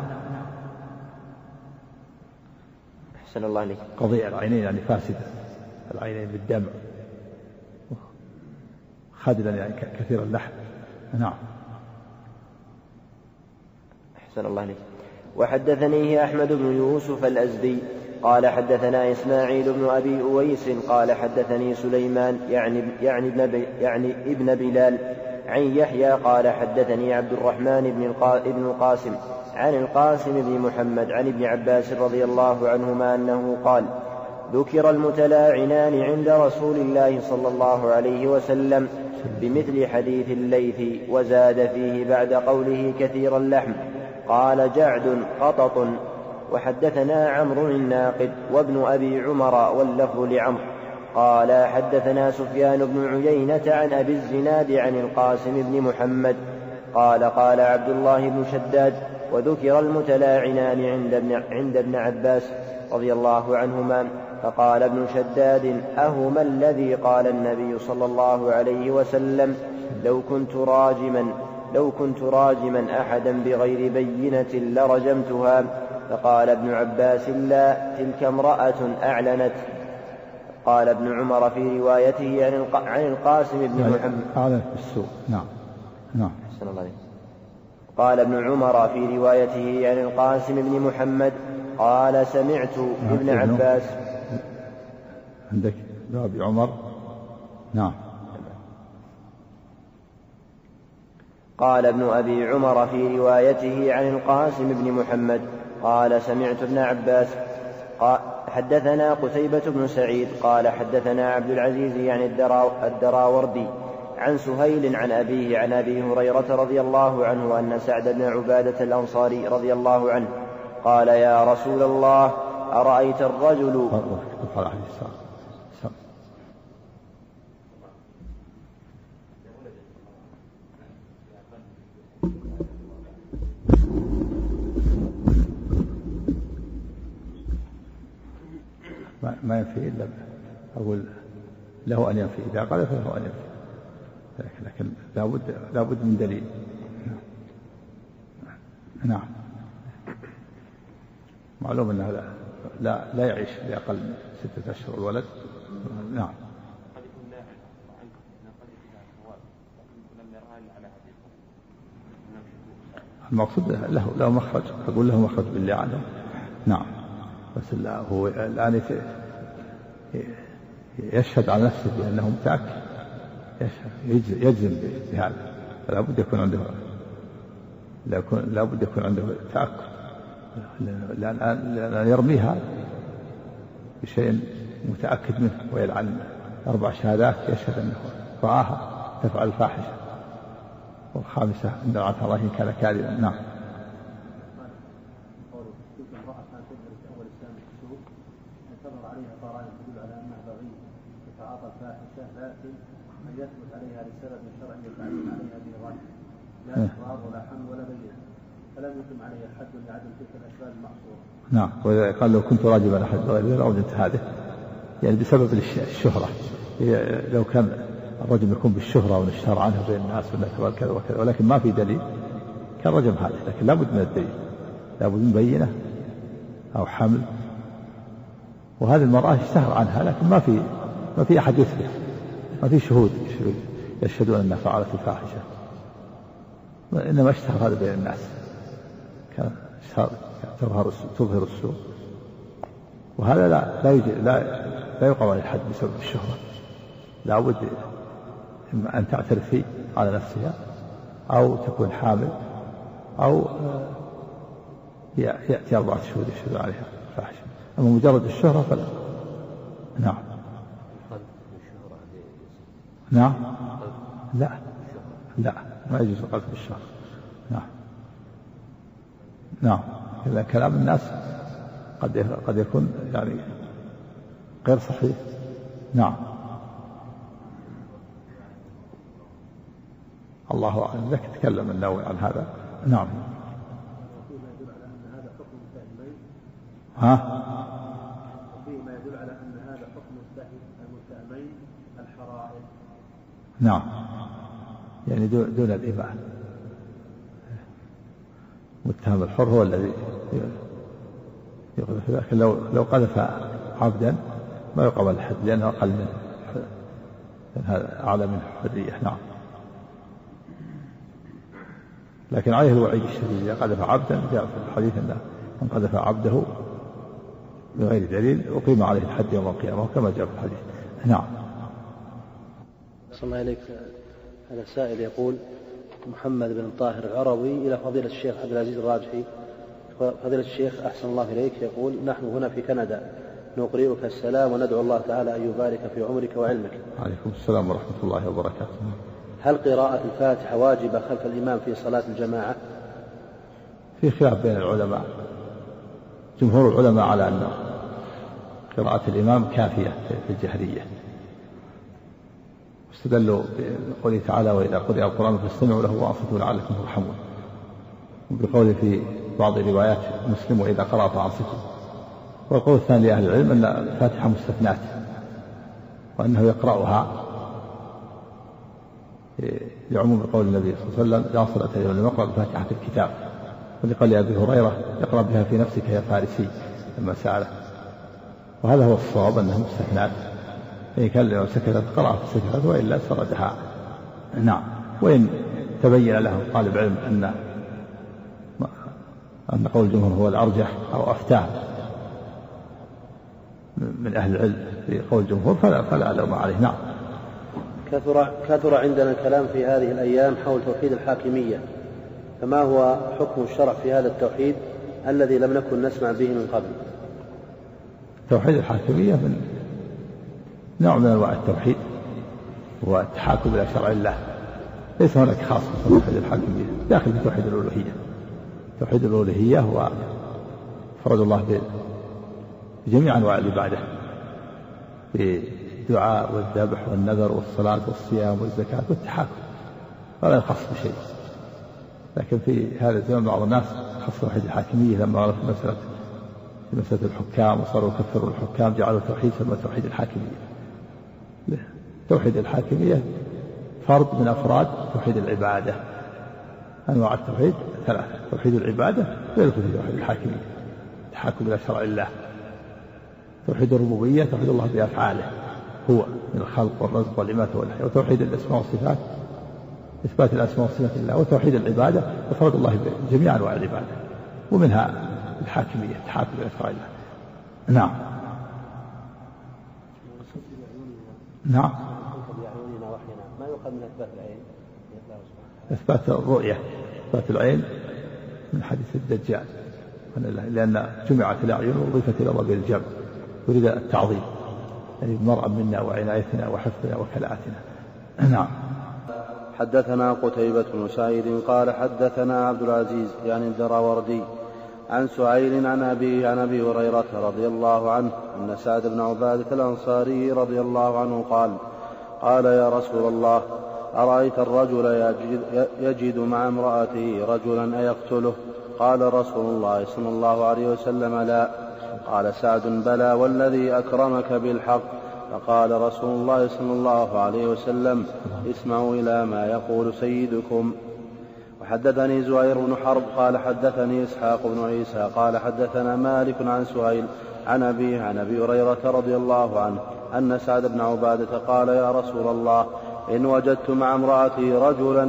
Speaker 3: أحسن الله عليك.
Speaker 2: قضية العينين يعني فاسدة، العينين بالدمع خادلا يعني كثير اللحم. نعم.
Speaker 3: أحسن الله عليك. وحدثنيه أحمد بن يوسف الأزدي قال حدثنا إسماعيل بن أبي أويس قال حدثني سليمان يعني يعني ابن يعني ابن بلال عن يحيى قال حدثني عبد الرحمن بن القاسم عن القاسم بن محمد عن ابن عباس رضي الله عنهما أنه قال: ذكر المتلاعنان عند رسول الله صلى الله عليه وسلم بمثل حديث الليث، وزاد فيه بعد قوله كثير اللحم قال جعد قطط. وحدثنا عمرو الناقد وابن أبي عمر واللفظ لعمرو قال حدثنا سفيان بن عيينة عن أبي الزناد عن القاسم بن محمد قال قال عبد الله بن شداد: وذكر المتلاعنان عند ابن, عند ابن عباس رضي الله عنهما، فقال ابن شداد: أهما الذي قال النبي صلى الله عليه وسلم: لو كنت راجما لو كنت راجما أحدا بغير بينة لرجمتها؟ فقال ابن عباس: لا، تلك امرأة أعلنت. قال ابن عمر في روايته عن القاسم بن محمد
Speaker 2: أعلنت بالسوء. نعم. نعم.
Speaker 3: أحسن الله عليك. قال ابن عمر في روايته عن القاسم بن محمد قال: سمعت ابن عباس.
Speaker 2: عندك أبي عمر. نعم.
Speaker 3: قال ابن أبي عمر في روايته عن القاسم بن محمد قال: سمعت ابن عباس. قال حدثنا قتيبة بن سعيد قال حدثنا عبد العزيز يعني الدراوردي عن سهيل عن أبيه عن أبي هريرة رضي الله عنه أن سعد بن عبادة الأنصاري رضي الله عنه قال: يا رسول الله، أرأيت الرجل
Speaker 2: ما ينفي إلا أقول له أن ينفي، إذا قال فله أن ينفي، لكن لابد لابد من دليل. نعم. معلوم أنه لا لا, لا يعيش لأقل من ستة أشهر الولد. نعم. المقصود له له مخرج، أقول له مخرج باللعانة. نعم. بس هو الآن يشهد على نفسه بأنه متأكد، يجزم بهذا، فلا بد يكون عنده لا بد يكون عنده تأكد، لأن يرميها بشيء متأكد منه، ويلعن أربع شهادات يشهد أنه رآها تفعل الفاحشة، والخامسة أن لعنة الله إن كان كاذبا. نعم.
Speaker 1: لكن يثبت عليها لسبب شرعي يتعلم عليها بغاية لا إقرار ولا حمل ولا بينة، فلم يتم عليها حد لعدم تلك الأسباب المحصورة.
Speaker 2: نعم. وإذا قال لو كنت راجبا أحد غيره لأوجدت هذه، يعني بسبب الشهرة. لو كان الرجم يكون بالشهرة ونشتهر عنه بين الناس والناس كذا وكذا، ولكن ما في دليل كان رجم هذا، لكن لابد من الدليل، لابد من بينة أو حمل. وهذه المرأة اشتهر عنها، لكن ما في ما في أحد يثبت، ما في شهود يشهدون أنها فعلت الفاحشة، إنما اشتهر هذا بين الناس، كان اشتهر تظهر تظهر السوء، وهذا لا لا يجي لا لا يقام عليه الحد بسبب الشهرة. لا بد إما أن تعترف فيه على نفسها، أو تكون حامل، أو يأتي أربعة شهود يشهدون عليها الفاحشة. أما مجرد الشهرة فلا. نعم. نعم. لا لا ما يجوز القذف بالشهرة. نعم. نعم. إذا كلام الناس قد قد يكون يعني غير صحيح. نعم. الله أعلم. لك تكلم النووي عن هذا. نعم.
Speaker 1: وفيما يدل على أن هذا حكم المتهمين.
Speaker 2: ها؟
Speaker 1: وفيما يدل على أن هذا حكم المتهمين الحرائر.
Speaker 2: نعم. يعني دون الإباحة. متهم الحر هو الذي يقذف، لكن لو لو قذف عبدا ما يقبل الحد، لأنه أقل منه، هذا أعلى منه حرية. نعم. لكن عليه الوعيد الشديد إذا قذف عبدا، جاء في الحديث أن من قذف عبده بغير دليل أقيم عليه الحد يوم القيامة، كما جاء في الحديث. نعم.
Speaker 1: صلى الله عليك. هذا سائل يقول: محمد بن طاهر العروي إلى فضيلة الشيخ عبد العزيز الراجحي. فضيلة الشيخ أحسن الله إليك، يقول: نحن هنا في كندا نقرئك السلام وندعو الله تعالى أن يبارك في عمرك وعلمك.
Speaker 2: عليكم السلام ورحمة الله وبركاته.
Speaker 1: هل قراءة الفاتحة واجبة خلف الإمام في صلاة الجماعة؟
Speaker 2: في خلاف بين العلماء. جمهور العلماء على أن قراءة الإمام كافية في الجهرية، استدلوا بقوله تعالى: وإذا قرئ القرآن فاستمعوا له وأنصتوا لعلكم ترحمون، وبقوله في بعض روايات مسلم: وإذا قرأ فأنصتوا. والقول الثاني لأهل العلم أن الفاتحة مستثنات، وأنه يقرأها لعموم قول النبي صلى الله عليه وسلم: لا صلاة لمن يقرأ بفاتحة الكتاب. ولقول أبي هريرة: اقرأ بها في نفسك يا فارسي، لما سأله. وهذا هو الصواب، أنها مستثنات، إن كان لو سكتت قرأ فسكتت، وإلا سردها. نعم. وإن تبين له طالب علم أن أن قول الجمهور هو الأرجح أو أفتاه من أهل العلم في قول الجمهور فلا فلا لوم عليه. نعم.
Speaker 1: كثر كثر عندنا الكلام في هذه الأيام حول توحيد الحاكمية، فما هو حكم الشرع في هذا التوحيد الذي لم نكن نسمع به من قبل؟
Speaker 2: توحيد الحاكمية من نوع من أنواع التوحيد، هو التحاكم إلى شرع الله، ليس هناك خاص بتوحيد الحاكمية، داخل في توحيد الألوهية. توحيد الألوهية هو فرض الله بجميع أنواع العبادة، بالدعاء والذبح والنذر والصلاة والصيام والزكاة والتحاكم، ولا يخص بشيء. لكن في هذا الزمن بعض الناس خص توحيد الحاكمية لما قالوا في مسألة في مسألة الحكام وصاروا يكفروا الحكام، جعلوا التوحيد سمى توحيد الحاكمية. توحيد الحاكمية فرد من أفراد توحيد العبادة. أنواع التوحيد ثلاثة: توحيد العبادة ويدخل في توحيد الحاكمية، التحاكم إلى شرع الله. توحيد الربوبية توحيد الله بأفعاله، هو من الخلق والرزق والإماتة والحياة. وتوحيد الأسماء والصفات إثبات الأسماء والصفات لله. وتوحيد العبادة إفراد الله بجميع أنواع العبادة، ومنها الحاكمية التحاكم إلى شرع الله. نعم. نعم.
Speaker 1: بأعيننا وحينا ما يقال من إثبات العين؟
Speaker 2: إثبات الرؤية، إثبات العين من حديث الدجال، لأن جمعت الأعين وضيفت إلى ضمير الجمع، يريد التعظيم يعني المرأة منا وعنايتنا وحفظنا وكلاءتنا. نعم.
Speaker 1: حدثنا قتيبة بن سعيد قال حدثنا عبد العزيز يعني الدراوردي عن سهيل عن أبيه عن أبي هريرة رضي الله عنه أن سعد بن عبادة الأنصاري رضي الله عنه قال قال يا رسول الله أرأيت الرجل يجد, يجد مع امرأته رجلا أيقتله؟ قال رسول الله صلى الله عليه وسلم لا. قال سعد بلى والذي أكرمك بالحق. فقال رسول الله صلى الله عليه وسلم اسمعوا إلى ما يقول سيدكم. وحدثني زهير بن حرب قال حدثني إسحاق بن عيسى قال حدثنا مالك عن سهيل عن أبيه عن أبي هريرة رضي الله عنه أن سعد بن عبادة قال يا رسول الله إن وجدت مع امرأتي رجلا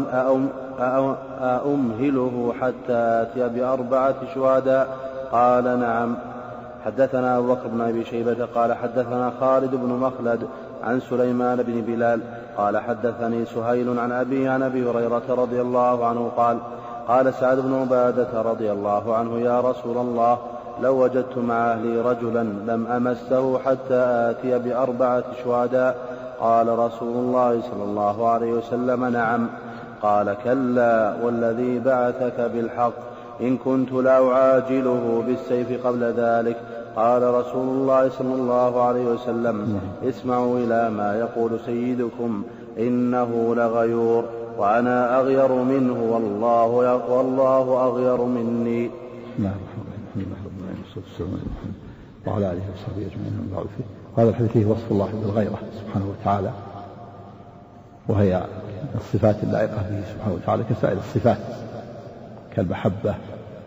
Speaker 1: أأمهله حتى آتي بأربعة شهداء؟ قال نعم. حدثنا أبو بكر بن أبي شيبة قال حدثنا خالد بن مخلد عن سليمان بن بلال قال حدثني سهيل عن أبي عن أبي هريرة رضي الله عنه قال قال سعد بن عبادة رضي الله عنه يا رسول الله لو وجدت مع أهلي رجلا لم أمسه حتى آتي بأربعة شهداء؟ قال رسول الله صلى الله عليه وسلم نعم. قال كلا والذي بعثك بالحق إن كنت لأعاجله بالسيف قبل ذلك. قال رسول الله صلى الله عليه وسلم اسمعوا إلى ما يقول سيدكم إنه لغيور وأنا أغير منه والله, والله أغير مني.
Speaker 2: وعلى آله وصحبه أجمعين بعد فيه. وهذا الحديث فيه وصف الله بالغيرة سبحانه وتعالى، وهي الصفات اللائقة به سبحانه وتعالى كسائر الصفات كالمحبة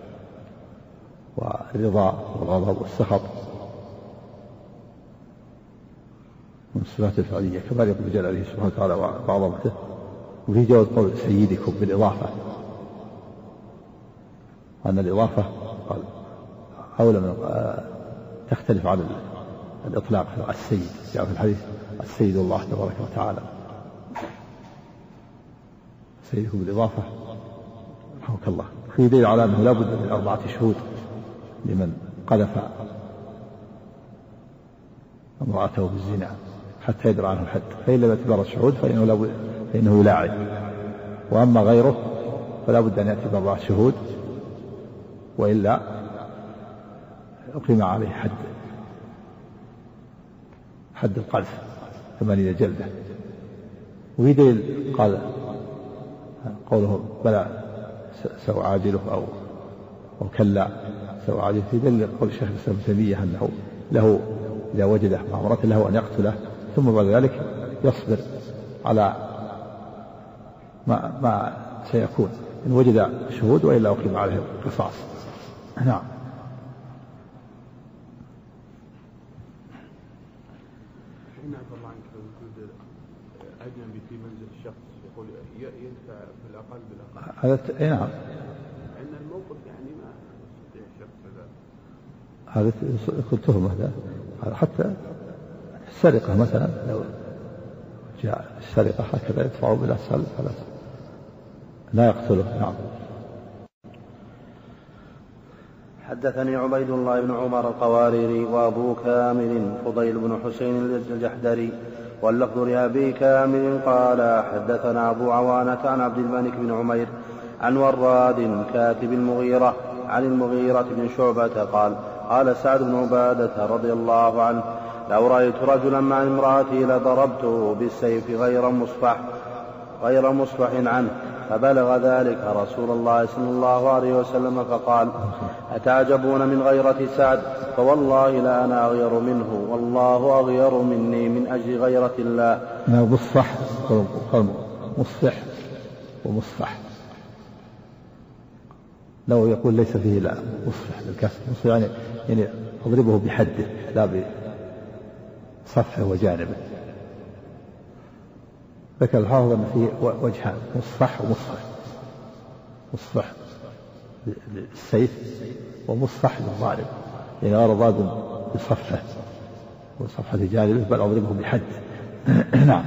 Speaker 2: والرضا والغضب والسخط من الصفات الفعلية كما يقول بجلاله سبحانه وتعالى وعظمته. وفي جواز قول سيدكم بالإضافة، أن الإضافة قال أولى من تختلف عن الإطلاق على السيد، جاء في الحديث السيد الله تبارك وتعالى. سيدكم بالإضافة رحمك الله في دليل على أنه لا بد من أربعة شهود لمن قذف امرأته بالزنا حتى يدرى عنه الحد، فإن لم يتبرر الشهود فإنه, لا بد فإنه يلاعب. وأما غيره فلا بد أن يأتي بأربعة شهود وإلا أقيم عليه حد حد القذف ثمانين جلدة. وفي دليل قال قوله بلى سأعاجله أو أو كلا سأعاجله، في دليل قول الشيخ الإسلام ابن تيمية أنه له إذا وجده مع امرأة له أن يقتله ثم بعد ذلك يصبر على ما, ما سيكون إن وجد شهود وإلا أقيم عليه القصاص. نعم.
Speaker 4: أجنبي في منزل الشخص يقول يدفع بالأقل بالأقل
Speaker 2: هذا إيه نعم.
Speaker 4: عند الموقف يعني ما يستطيع الشخص
Speaker 2: هذا يكون تهمة هذا. حتى السرقة مثلا لو جاء السرقة هكذا يدفعه بالأسهل فلا لا يقتله. نعم.
Speaker 1: حدثني عبيد الله بن عمر القواريري وأبو كامل فضيل بن حسين الجحدري واللفظ لأبي كامل قال حدثنا أبو عوانة عن عبد الملك بن عمير عن وراد كاتب المغيرة عن المغيرة بن شعبة قال قال سعد بن عبادة رضي الله عنه لو رأيت رجلا مع امرأتي لضربته بالسيف غير مصفح غير مصفح عنه. فبلغ ذلك رسول الله صلى الله عليه وسلم فقال أتعجبون من غيرة سعد فوالله لا أنا أغير منه والله أغير مني من أجل غيرة الله.
Speaker 2: مصفح مصفح ومصفح لو يقول ليس فيه لا مصفح بالكسر مصفح يعني يعني أضربه بحده لا بصفحه وجانبه. ذكر الحافظ أن فيه وجهان مصفح ومصفح. مصفح بالسيف ومصفح بالضارب يعني غير ضاد بصفحه وصفحة جانبه بل أضربه بحد نعم.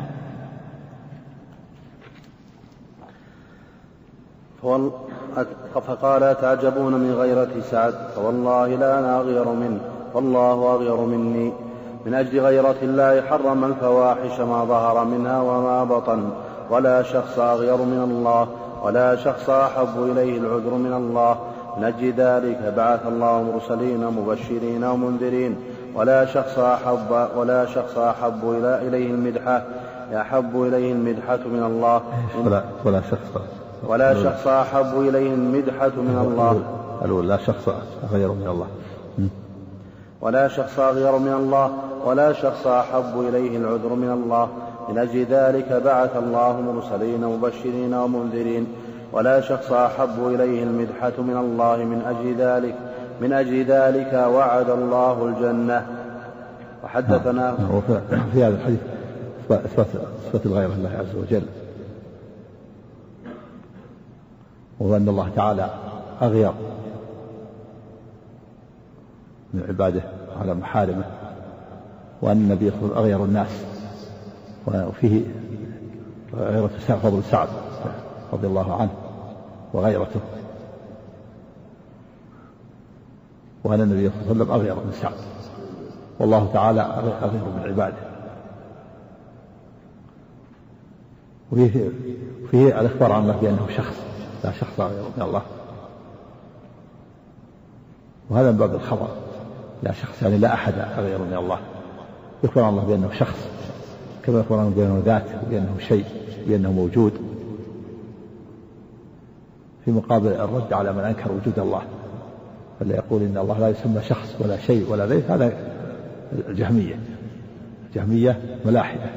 Speaker 1: فقال أتعجبون من غيرة سعد فوالله لا أنا أغير منه والله أغير مني. من أجل غيرة الله حرم الفواحش ما ظهر منها وما بطن، ولا شخص أغير من الله ولا شخص أحب إليه العذر من الله. من أجل ذلك بعث الله مرسلين مبشرين ومنذرين، ولا شخص أحب ولا شخص أحب إليه المدحة أحب إليه المدحة من الله
Speaker 2: ولا ولا شخص
Speaker 1: ولا شخص أحب إليه المدحة من الله
Speaker 2: لا شخص أغير من الله
Speaker 1: ولا شخص أغير من الله ولا شخص أحب إليه العذر من الله. من أجل ذلك بعث الله مرسلين مبشرين ومنذرين، ولا شخص أحب إليه المدحة من الله. من أجل ذلك من أجل ذلك وعد الله الجنة. وحدثنا
Speaker 2: في هذا الحديث إثبات الغيرة لله عز وجل، وأن الله تعالى أغير من عباده على محارمه، وأن النبي صلى الله عليه وسلم أغير الناس. وفيه غيرة فضل سعد رضي الله عنه وغيرته، وأن النبي صلى الله عليه وسلم أغير من سعد، والله تعالى أغير من عباده. وفيه فيه الإخبار عن الله بأنه شخص، لا شخص أغير من الله، وهذا من باب الخبر، لا شخص يعني لا أحد أغير من الله. يخبر عن الله بأنه شخص، كما يخبر عنه بأنه ذات، وبأنه شيء، بأنه موجود، في مقابل الرد على من أنكر وجود الله، فلا يقول إن الله لا يسمى شخص ولا شيء ولا ذات، هذا الجهمية جهمية ملاحدة،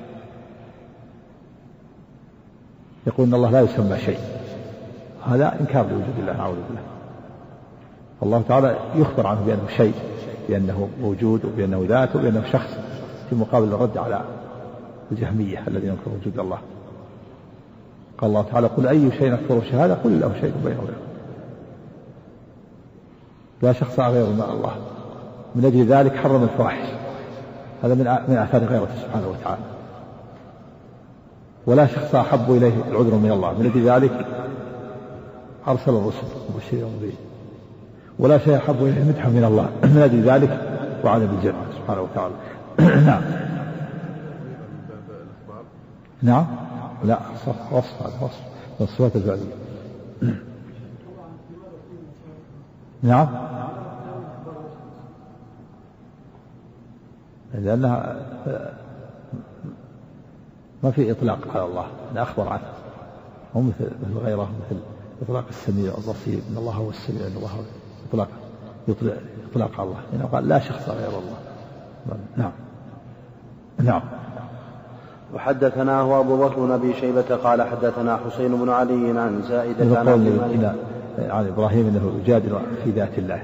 Speaker 2: يقول إن الله لا يسمى شيء، هذا إنكار لوجود الله نعوذ بالله. الله تعالى يخبر عنه بأنه شيء، بأنه موجود، وبأنه ذات، وبأنه شخص، في مقابل الرد على الجهمية الذين ينكرون وجود الله. قال الله تعالى قل أي شيء أكبر شهادة قل الله شيء بينه وبينه، لا شخص غير من الله. من أجل ذلك حرم الفواحش، هذا من من آثار غيرته سبحانه وتعالى. ولا شخص أحب إليه العذر من الله، من أجل ذلك أرسل الرسل مبشرين ومنذرين. ولا شيء أحب إليه المدحة من الله، من أجل ذلك وعد بالجنة سبحانه وتعالى. نعم نعم لا وصف، هذا وصف من الصفات الفعلية. نعم لأنها ما في إطلاق على الله، أنا أخبر عنه، هو مثل غيره، مثل إطلاق السميع البصير، إن الله هو السميع، إن الله هو إطلاق يطلق إطلاق على الله، إنه قال لا شخص غير الله. نعم نعم.
Speaker 1: وحدثناه أبو بكر بن أبي شيبة قال حدثنا حسين بن علي عن زائدة عن
Speaker 2: عن, عن إبراهيم أنه يجادل في ذات الله.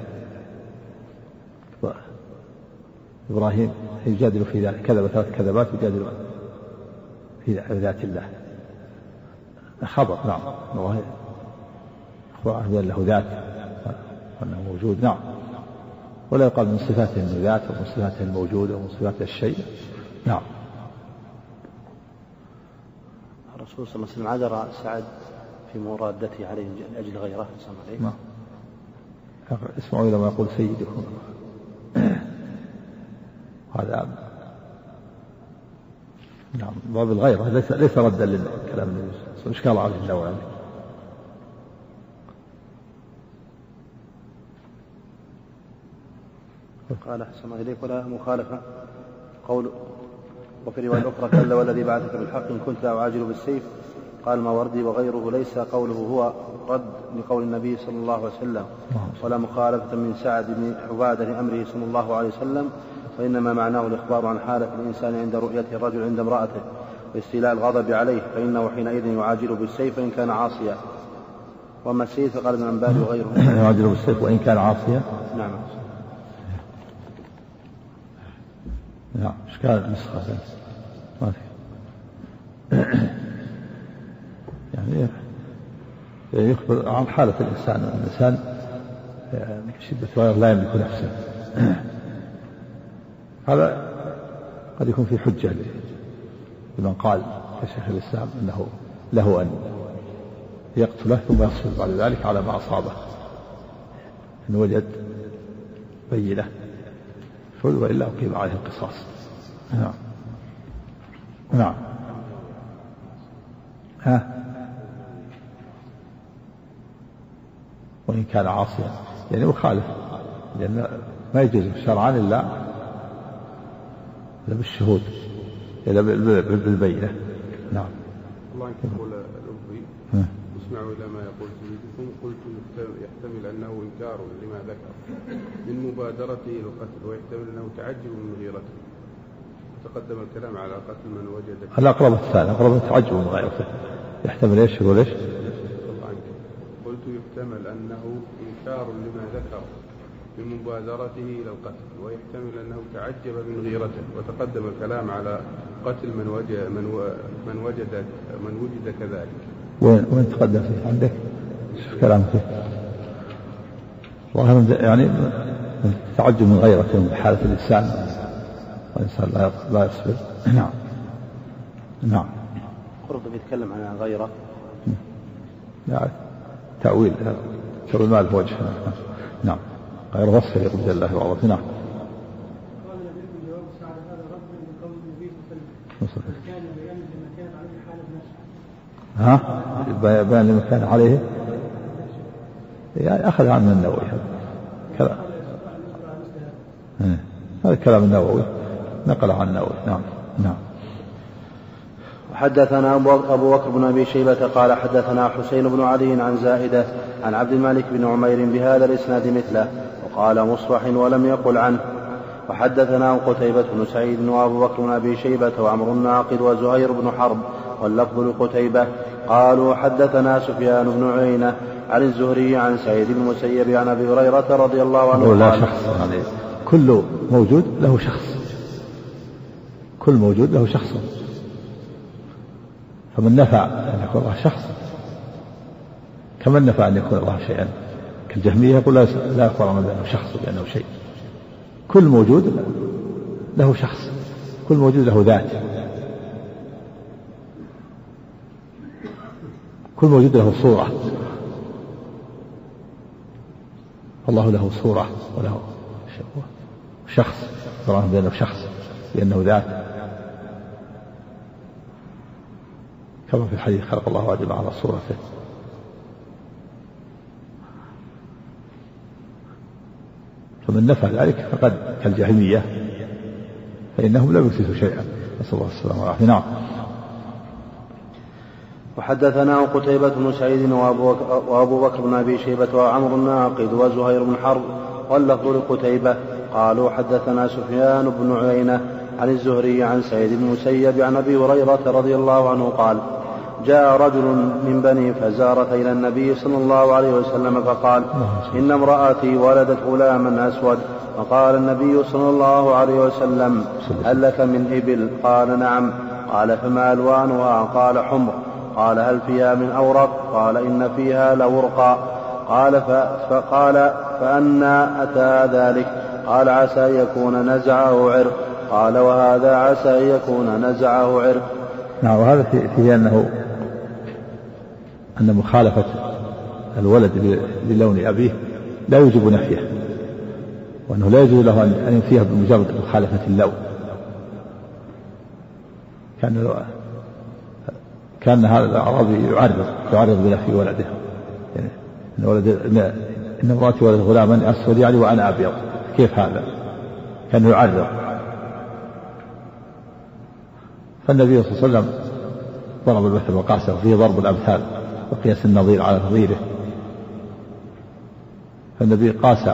Speaker 2: إبراهيم يجادل في ذات، كذب ثلاث كذبات يجادل في ذات الله. خبر نعم، الله أخبر عنه له ذات وأنه موجود. نعم. ولا يقال من صفاته أنه ذات، ومن صفاته الموجود، ومن صفاته الشيء. نعم.
Speaker 1: الرسول صلى الله عليه وسلم عذر سعد في مرادته عليه لأجل غيره صلى الله عليه وسلم.
Speaker 2: اسمعوا لما يقول سيدكم، هذا نعم باب الغيرة، ليس ليس ردا للكلام النبي صلى الله عليه وسلم، إشكال عليه النوع يعني.
Speaker 1: قال أحسن إليك ولا مخالفة قول. وفي رواية أخرى كلا والذي بعثك بالحق إن كنت أعاجل بالسيف. قال الماوردي وغيره ليس قوله هو رد لقول النبي صلى الله عليه وسلم ولا مخالفة من سعد بن عبادة لأمره صلى الله عليه وسلم، فإنما معناه الإخبار عن حالة الإنسان عند رؤية الرجل عند امرأته واستيلاء الغضب عليه، فإنه حينئذ يعاجل بالسيف إن كان عاصيا. وأما السيف فقال ابن عباس وغيره
Speaker 2: يعاجل بالسيف وإن كان عاصيا.
Speaker 1: نعم.
Speaker 2: نعم. إشكال النسخة ما في يعني يخبر عن حالة الإنسان، الإنسان شدة غير لا يملك نفسه، هذا قد يكون في حجة لمن قال كشيخ الإسلام أنه له أن يقتله ثم يصبر بعد ذلك على ما أصابه إن وجد بينة وإلا أقيم عليه القصاص. نعم نعم ها وإن كان عاصيا يعني مخالف، لأن ما يجوز شرعا إلا بالشهود إلا بالبينة. نعم.
Speaker 4: الله يقول الأبي اسمعوا إلى ما يقول سيدكم قلت يحتمل أنه إنكار لما ذكر من مبادرته إلى القتل ويحتمل أنه تعجب من غيرته. تقدم الكلام على قتل من وجد.
Speaker 2: الأقرب الثاني أقرب تعجب من غيرته. يحتمل إيش يقول إيش؟
Speaker 4: قلت يحتمل أنه إنكار لما ذكر من مبادرته إلى القتل ويحتمل أنه تعجب من غيرته. وتقدم الكلام على قتل من وجد من, و... من وجد من وجد كذلك.
Speaker 2: وين وين تقدم فيه عندك؟ شو كلام فيه؟ والله يعني تعجب من غيرته من حالة الإنسان والإنسان لا لا يصبر. نعم نعم.
Speaker 1: قرب بيتكلم عن غيره.
Speaker 2: يعني تأويل تأويل ما له وجه. نعم غير وصف يقول جل الله وعلا. نعم.
Speaker 5: قال لديكم جواب سعد هذا رد لقول النبي صلى الله عليه وسلم كان بيان لما كان عليه حالة نفسه.
Speaker 2: ها بيان لما كان عليه يعني أخذ عنه النووي كلام هذا كلام النووي نقل عن النووي. نعم نعم.
Speaker 1: حدثنا أبو بكر بن أبي شيبة قال حدثنا حسين بن علي عن زائدة عن عبد الملك بن عمير بهذا الإسناد مثله وقال مصبح ولم يقل عنه. وحدثنا قتيبة بن سعيد وأبو بكر بن أبي شيبة وعمر الناقد وزهير بن حرب واللفظ لقتيبة قالوا حدثنا سفيان بن عيينة عن الزهري عن سعيد بن المسيب عن أبي هريرة رضي الله عنه
Speaker 2: لا شخص يعني كل موجود له شخص كل موجود له شخص فمن نفى أن يكون الله شخص كمن نفى أن يكون الله شيئا كالجهمية يقول لا يقرن بأنه شخص بأنه شيء. كل موجود له شخص كل موجود له ذات كل موجود له صورة الله له صورة وله شخص يقرن بأنه شخص بأنه ذات كما في الحديث خلق الله آدم على صورته. فمن نفى ذلك فقد كالجهمية فإنهم لم يثبتوا شيئا نسأل الله السلامة والعافية. نعم.
Speaker 1: وحدثنا قتيبة بن سعيد وأبو بكر بن أبي شيبة وعمر الناقد وزهير بن حرب واللفظ لقتيبة قالوا حدثنا سفيان بن عيينة عن الزهري عن سعيد بن المسيب عن أبي هريرة رضي الله عنه قال جاء رجل من بني فزارة إلى النبي صلى الله عليه وسلم فقال إن امرأتي ولدت غلاما أسود فقال النبي صلى الله عليه وسلم هل لك من إبل؟ قال نعم. قال فما ألوانها؟ قال حمر. قال هل فيها من أورق؟ قال إن فيها لورقا. قال فقال فأنى أتى ذلك؟ قال عسى أن يكون نزعه عرق. قال وهذا عسى أن يكون نزعه عرق.
Speaker 2: نعم. وهذا فيه أنه أن مخالفة الولد للون أبيه لا يوجب نفيه وأنه لا يجوز له أن ينفيها بمجرد مخالفة اللون. كان كان هذا الأعرابي يعرض يعرض بنفي ولده يعني إن ولد إن امرأتي ولد غلاما أسود يعني وأنا أبيض كيف هذا؟ كان يعرض. فالنبي صلى الله عليه وسلم ضرب المثل وقاسه فيه ضرب الأمثال وقياس النظير على نظيره. فالنبي قاس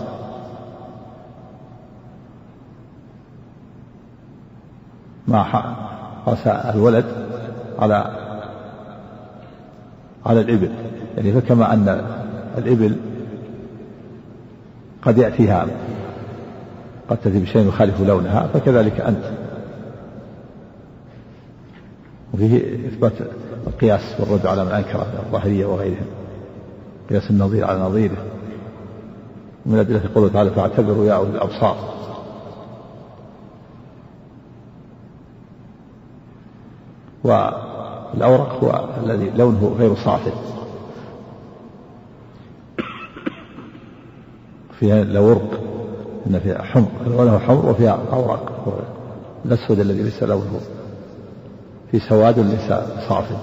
Speaker 2: ما قاس الولد على على الإبل يعني فكما أن الإبل قد يأتيها قد تأتي بشيء يخالف لونها فكذلك أنت. وفيه إثبات القياس والرد على من أنكر من الظاهرية وغيرهم قياس النظير على نظيره. من أدلة قوله تعالى فاعتبروا يا أولي الأبصار. والأورق هو الذي لونه غير صافي، فيها لورق إن فيها حمر لونه حمر وفيها أورق، الأسود الذي ليس لونه في سواد ليس صافي.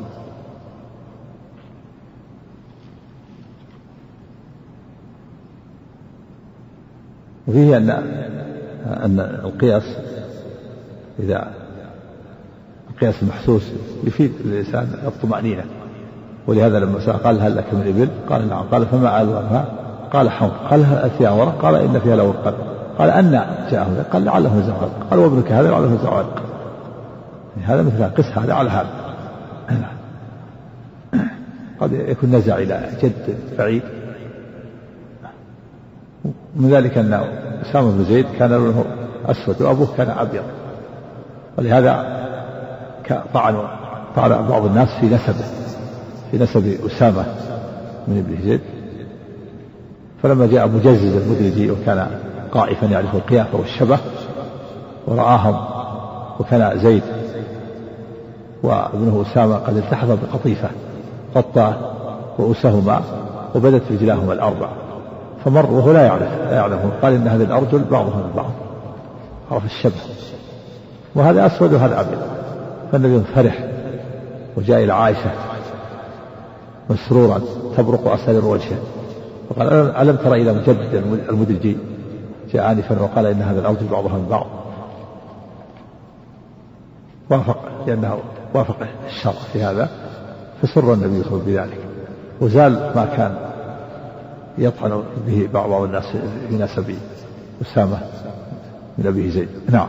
Speaker 2: وفيه أن أن القياس إذا القياس المحسوس يفيد الإنسان الطمأنينة، ولهذا لما سأل قال هل لك من إبل؟ قال نعم. قال فما ألوانها؟ قال حمر. قال هل فيها ورق؟ قال إن فيها لورقا. قال أن جاءه؟ قال لعله نزع ورق. قال وابنك هذا لعله نزع ورق. هذا مثل قس هذا على هذا، قد يكون نزع إلى جد بعيد. من ذلك أن أسامة بن زيد كان لونه أسود وأبوه كان أبيض، ولهذا طعن طعن بعض الناس في نسبه في نسب أسامة من ابن زيد. فلما جاء مجزز المدرجي وكان قائفا يعرف القيافة والشبه ورآهم، وكان زيد وابنه أسامة قد التحف بقطيفة غطى رؤوسهما وبدت رجلاهما الأربع، فمر وهو لا يعرف لا يعلمه، قال إن هذه الأرجل بعضها من بعض، عرف الشبه، وهذا أسود وهذا أبيض. فالنبي فرح وجاء إلى عائشة مسرورا تبرق أسرار وجهه وقال ألم تر إلى مجدد المدرجي جاء آنفا وقال إن هذا الأرجل بعضها من بعض. وافق لأنه وافق الشرع في هذا، فسر النبي صلى الله عليه وسلم بذلك، وزال ما كان يطعن به بعض الناس في نسب أسامة من أبيه زيد. نعم.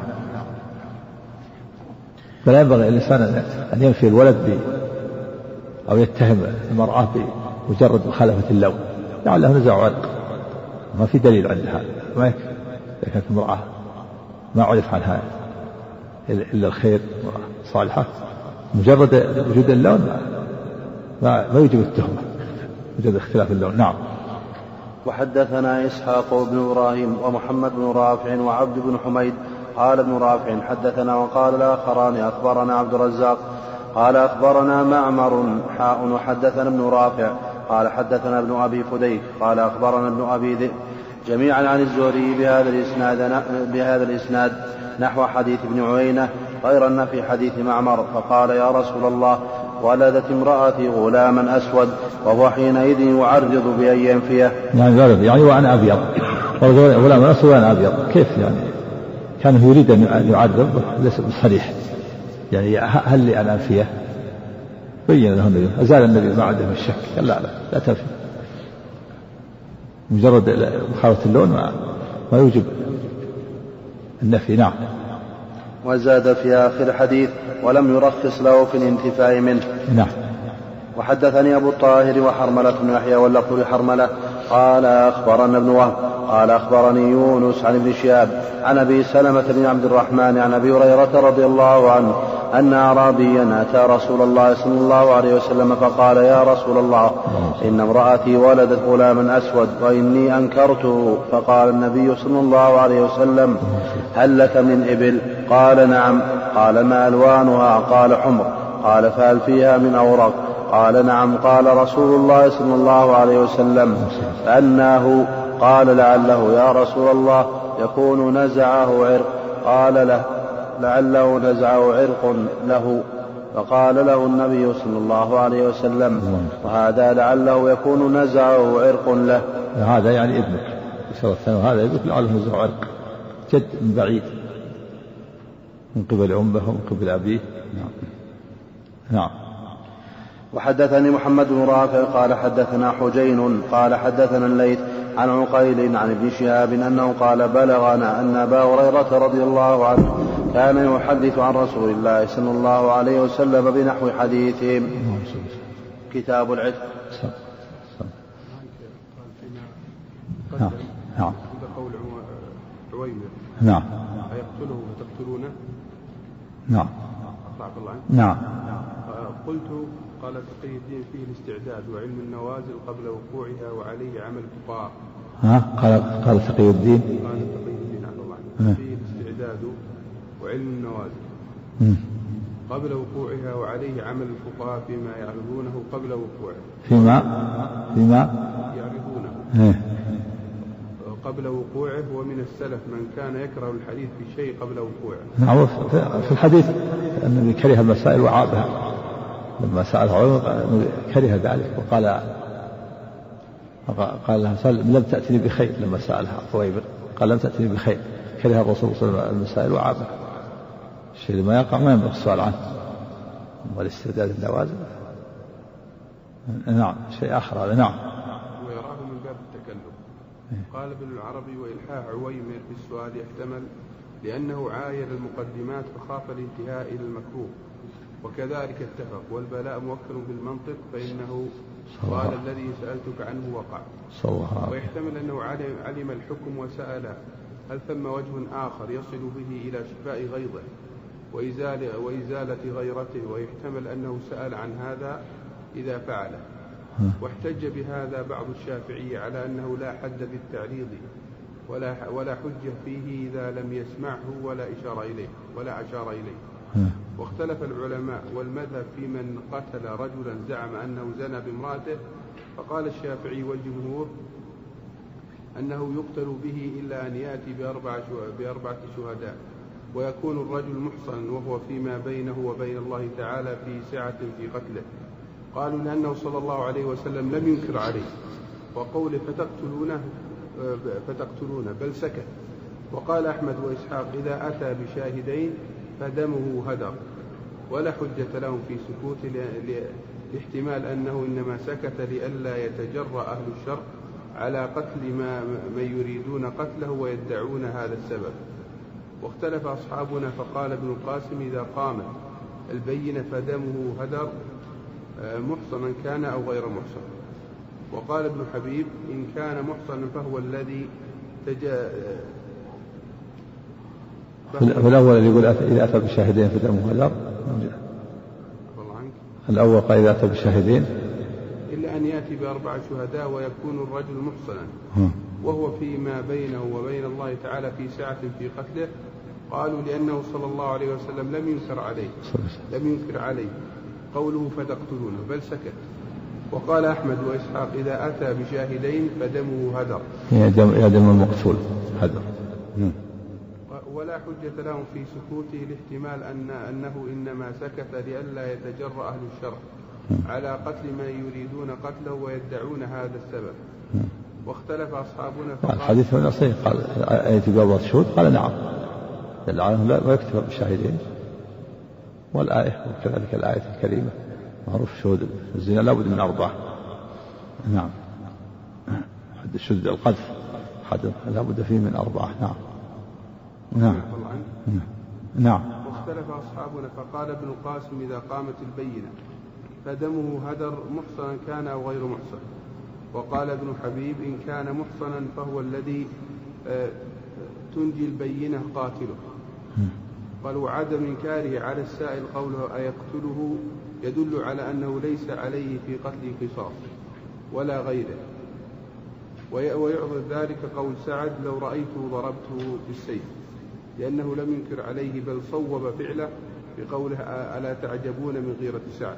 Speaker 2: فلا ينبغي الإنسان أن ينفي الولد ب أو يتهم المرأة بمجرد مخالفة اللون، لعله نزع عرق، ما في دليل عند هذا. ما يكفي إذا كانت المرأة ما عرف عنها إلا الخير صالحة، مجرد وجود اللون ما, ما يوجب التهمة، وجود اختلاف اللون. نعم.
Speaker 1: وحدثنا إسحاق بن إبراهيم ومحمد بن رافع وعبد بن حميد. قال ابن رافع حدثنا، وقال الآخران أخبرنا عبد الرزاق قال أخبرنا معمر حاء وحدثنا ابن رافع قال حدثنا ابن أبي فديك قال أخبرنا ابن أبي ذئب جميعا عن الزهري بهذا الإسناد بهذا الإسناد نحو حديث ابن عيينة، غير أن في حديث معمر فقال يا رسول الله ولدت امرأتي غلاما أسود، وهو حينئذ يعرض بأن ينفيه.
Speaker 2: يعني يعني وأنا أبيض، غلام أسود وأنا أبيض، كيف يعني؟ كان يريد أن يعرض ليس بصريح، يعني هل لي أن أنفيه؟ بين له النبي، أزال النبي ما عنده الشك، قال لا لا لا تنفي، مجرد مخالفة اللون ما, ما يوجب النفي. نعم.
Speaker 1: وزاد في آخر الحديث ولم يرخص له في الانتفاع منه.
Speaker 2: نعم.
Speaker 1: وحدثني أبو الطاهر وحرملة بن يحيى واللفظ لحرملة قال أخبرنا ابن وهب قال أخبرني يونس عن ابن شهاب عن أبي سلمة بن عبد الرحمن عن أبي هريرة رضي الله عنه أن أعرابيا أتى رسول الله صلى الله عليه وسلم فقال يا رسول الله إن امرأتي ولدت غلاما أسود وإني أنكرته، فقال النبي صلى الله عليه وسلم هل لك من إبل؟ قال نعم. قال ما ألوانها؟ قال حمر. قال فهل فيها من أوراق؟ قال نعم. قال رسول الله صلى الله عليه وسلم فأناه؟ قال لعله يا رسول الله يكون نزعه عرق. قال له لعله نزعه عرق له. فقال له النبي صلى الله عليه وسلم وهذا لعله يكون نزعه عرق له.
Speaker 2: هذا يعني ابنك هذا ابنك لعله نزعه عرق، جد من بعيد من قبل أمه ومن قبل أبيه. نعم. نعم.
Speaker 1: وحدثني محمد بن رافع قال حدثنا حجين قال حدثنا الليث عن عقيل عن ابن شهاب أنه قال بلغنا أن أبا هريرة رضي الله عنه كان يحدث عن رسول الله صلى الله عليه وسلم بنحو حديثهم. كتاب العتق.
Speaker 2: نعم. نعم.
Speaker 4: قول عويمر
Speaker 2: نعم.
Speaker 4: أيقتله فتقتلونه؟
Speaker 2: نعم.
Speaker 4: الله عنه.
Speaker 2: نعم.
Speaker 4: قلت قال تقي الدين فيه الاستعداد وعلم النوازل قبل وقوعها وعليه عمل الفقهاء.
Speaker 2: ها قال قال تقي الدين
Speaker 4: قال تقي الدين عبد الله عنه فيه الاستعداد وعلم النوازل قبل وقوعها، وعليه عمل الفقهاء فيما يعرضونه قبل وقوعه.
Speaker 2: فيما فيما
Speaker 4: يعرضونه قبل وقوعه. ومن السلف من كان يكره الحديث في شيء قبل وقوعه.
Speaker 2: نعم. في الحديث النبي كره المسائل وعابها، لما سأله علماء كره ذلك وقال قال لها سلم لم تأتني بخير. لما سألها طويبر قال لم تأتني بخير. كره الرسول صلى الله عليه وسلم المسائل وعابها. الشيء اللي ما يقع ما ينبغي السؤال عنه، والاستعداد اللوازم نعم شيء آخر هذا. نعم.
Speaker 4: ويراه من باب التكلف. قال ابن العربي: وإلحاح عويمر في السؤال يحتمل لأنه عاين المقدمات فخاف الانتهاء إلى المكروه، وكذلك اتفق. والبلاء موكل بالمنطق فإنه قال الذي سألتك عنه وقع. ويحتمل أنه علم الحكم وسأل هل ثم وجه آخر يصل به إلى شفاء غيظه وإزالة, وإزالة غيرته. ويحتمل أنه سأل عن هذا إذا فعله. واحتج بهذا بعض الشافعية على أنه لا حد بالتعريض ولا ولا حجة فيه إذا لم يسمعه ولا إشار إليه ولا أشار إليه. واختلف العلماء والمذهب في من قتل رجلا زعم أنه زنى بامرأته. فقال الشافعي والجمهور أنه يقتل به إلا أن يأتي بأربعة بأربعة شهداء، ويكون الرجل محصنا وهو فيما بينه وبين الله تعالى في سعة في قتله. قالوا لأنه صلى الله عليه وسلم لم ينكر عليه، وقوله فتقتلونه فتقتلونه بل سكت. وقال أحمد وإسحاق إذا أتى بشاهدين فدمه هدر، ولا حجة لهم في سكوته لاحتمال أنه إنما سكت لئلا يتجرأ أهل الشر على قتل ما من يريدون قتله ويدعون هذا السبب. واختلف أصحابنا فقال ابن القاسم إذا قامت البينة فدمه هدر محصنا كان أو غير محصن. وقال ابن حبيب إن كان محصنا فهو الذي تجا
Speaker 2: فالأول اللي يقول إذا أتى بشاهدين فدمه هدر. الأول قال إذا أتى بشاهدين
Speaker 4: إلا أن يأتي بأربع شهداء ويكون الرجل محصنا وهو فيما بينه وبين الله تعالى في سعة في قتله. قالوا لأنه صلى الله عليه وسلم لم ينكر عليه لم ينكر عليه قوله فتقتلونه بل سكت. وقال أحمد وإسحاق إذا أتى بشاهدين فدمه هدر
Speaker 2: يا دم المقتول هدر.
Speaker 4: ولا حجة لهم في سكوته لاحتمال أن أنه إنما سكت لئلا يتجرأ أهل الشر على قتل ما يريدون قتله ويدعون هذا السبب. واختلف أصحابنا
Speaker 2: فقال الحديث من أصله قال آية بأربعة شهود قال نعم العالم لا يكتب بالشاهدين. والآية وكذلك الآية الكريمة معروف شهود الزنا لا بد من أربعة. نعم حد الشهود القذف حد لا بد فيه من أربعة. نعم نعم نعم.
Speaker 4: واختلف أصحابنا فقال ابن القاسم إذا قامت البينة فدمه هدر محصنا كان أو غير محصن. وقال ابن حبيب إن كان محصنا فهو الذي تنجي البينة قاتله. قال وعدم إنكاره على السائل قوله أيقتله يدل على أنه ليس عليه في قتله قصاص ولا غيره. ويعضد ذلك قول سعد لو رأيته ضربته بالسيف لأنه لم ينكر عليه بل صوب فعله بقوله ألا تعجبون من غيرة سعد.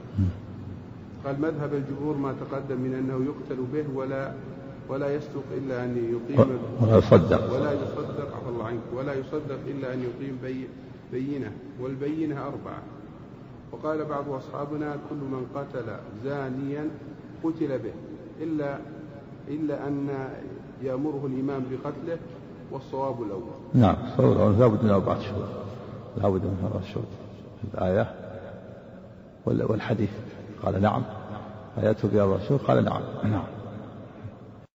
Speaker 4: قال مذهب الجمهور ما تقدم من أنه يقتل به ولا ولا يصدق إلا أن يقيم
Speaker 2: ولا يصدق
Speaker 4: ولا يصدق عفى الله عنك ولا يصدق إلا أن يقيم بي بينة والبينة أربعة. وقال بعض أصحابنا كل من قتل زانيا قتل به إلا إلا أن يأمره الإمام بقتله والصواب الأول.
Speaker 2: نعم الصواب الأول لا بد من أربعة شهود لا بد من أربعة شهود. الآية والحديث قال نعم آياته بأربعة شهود قال نعم نعم.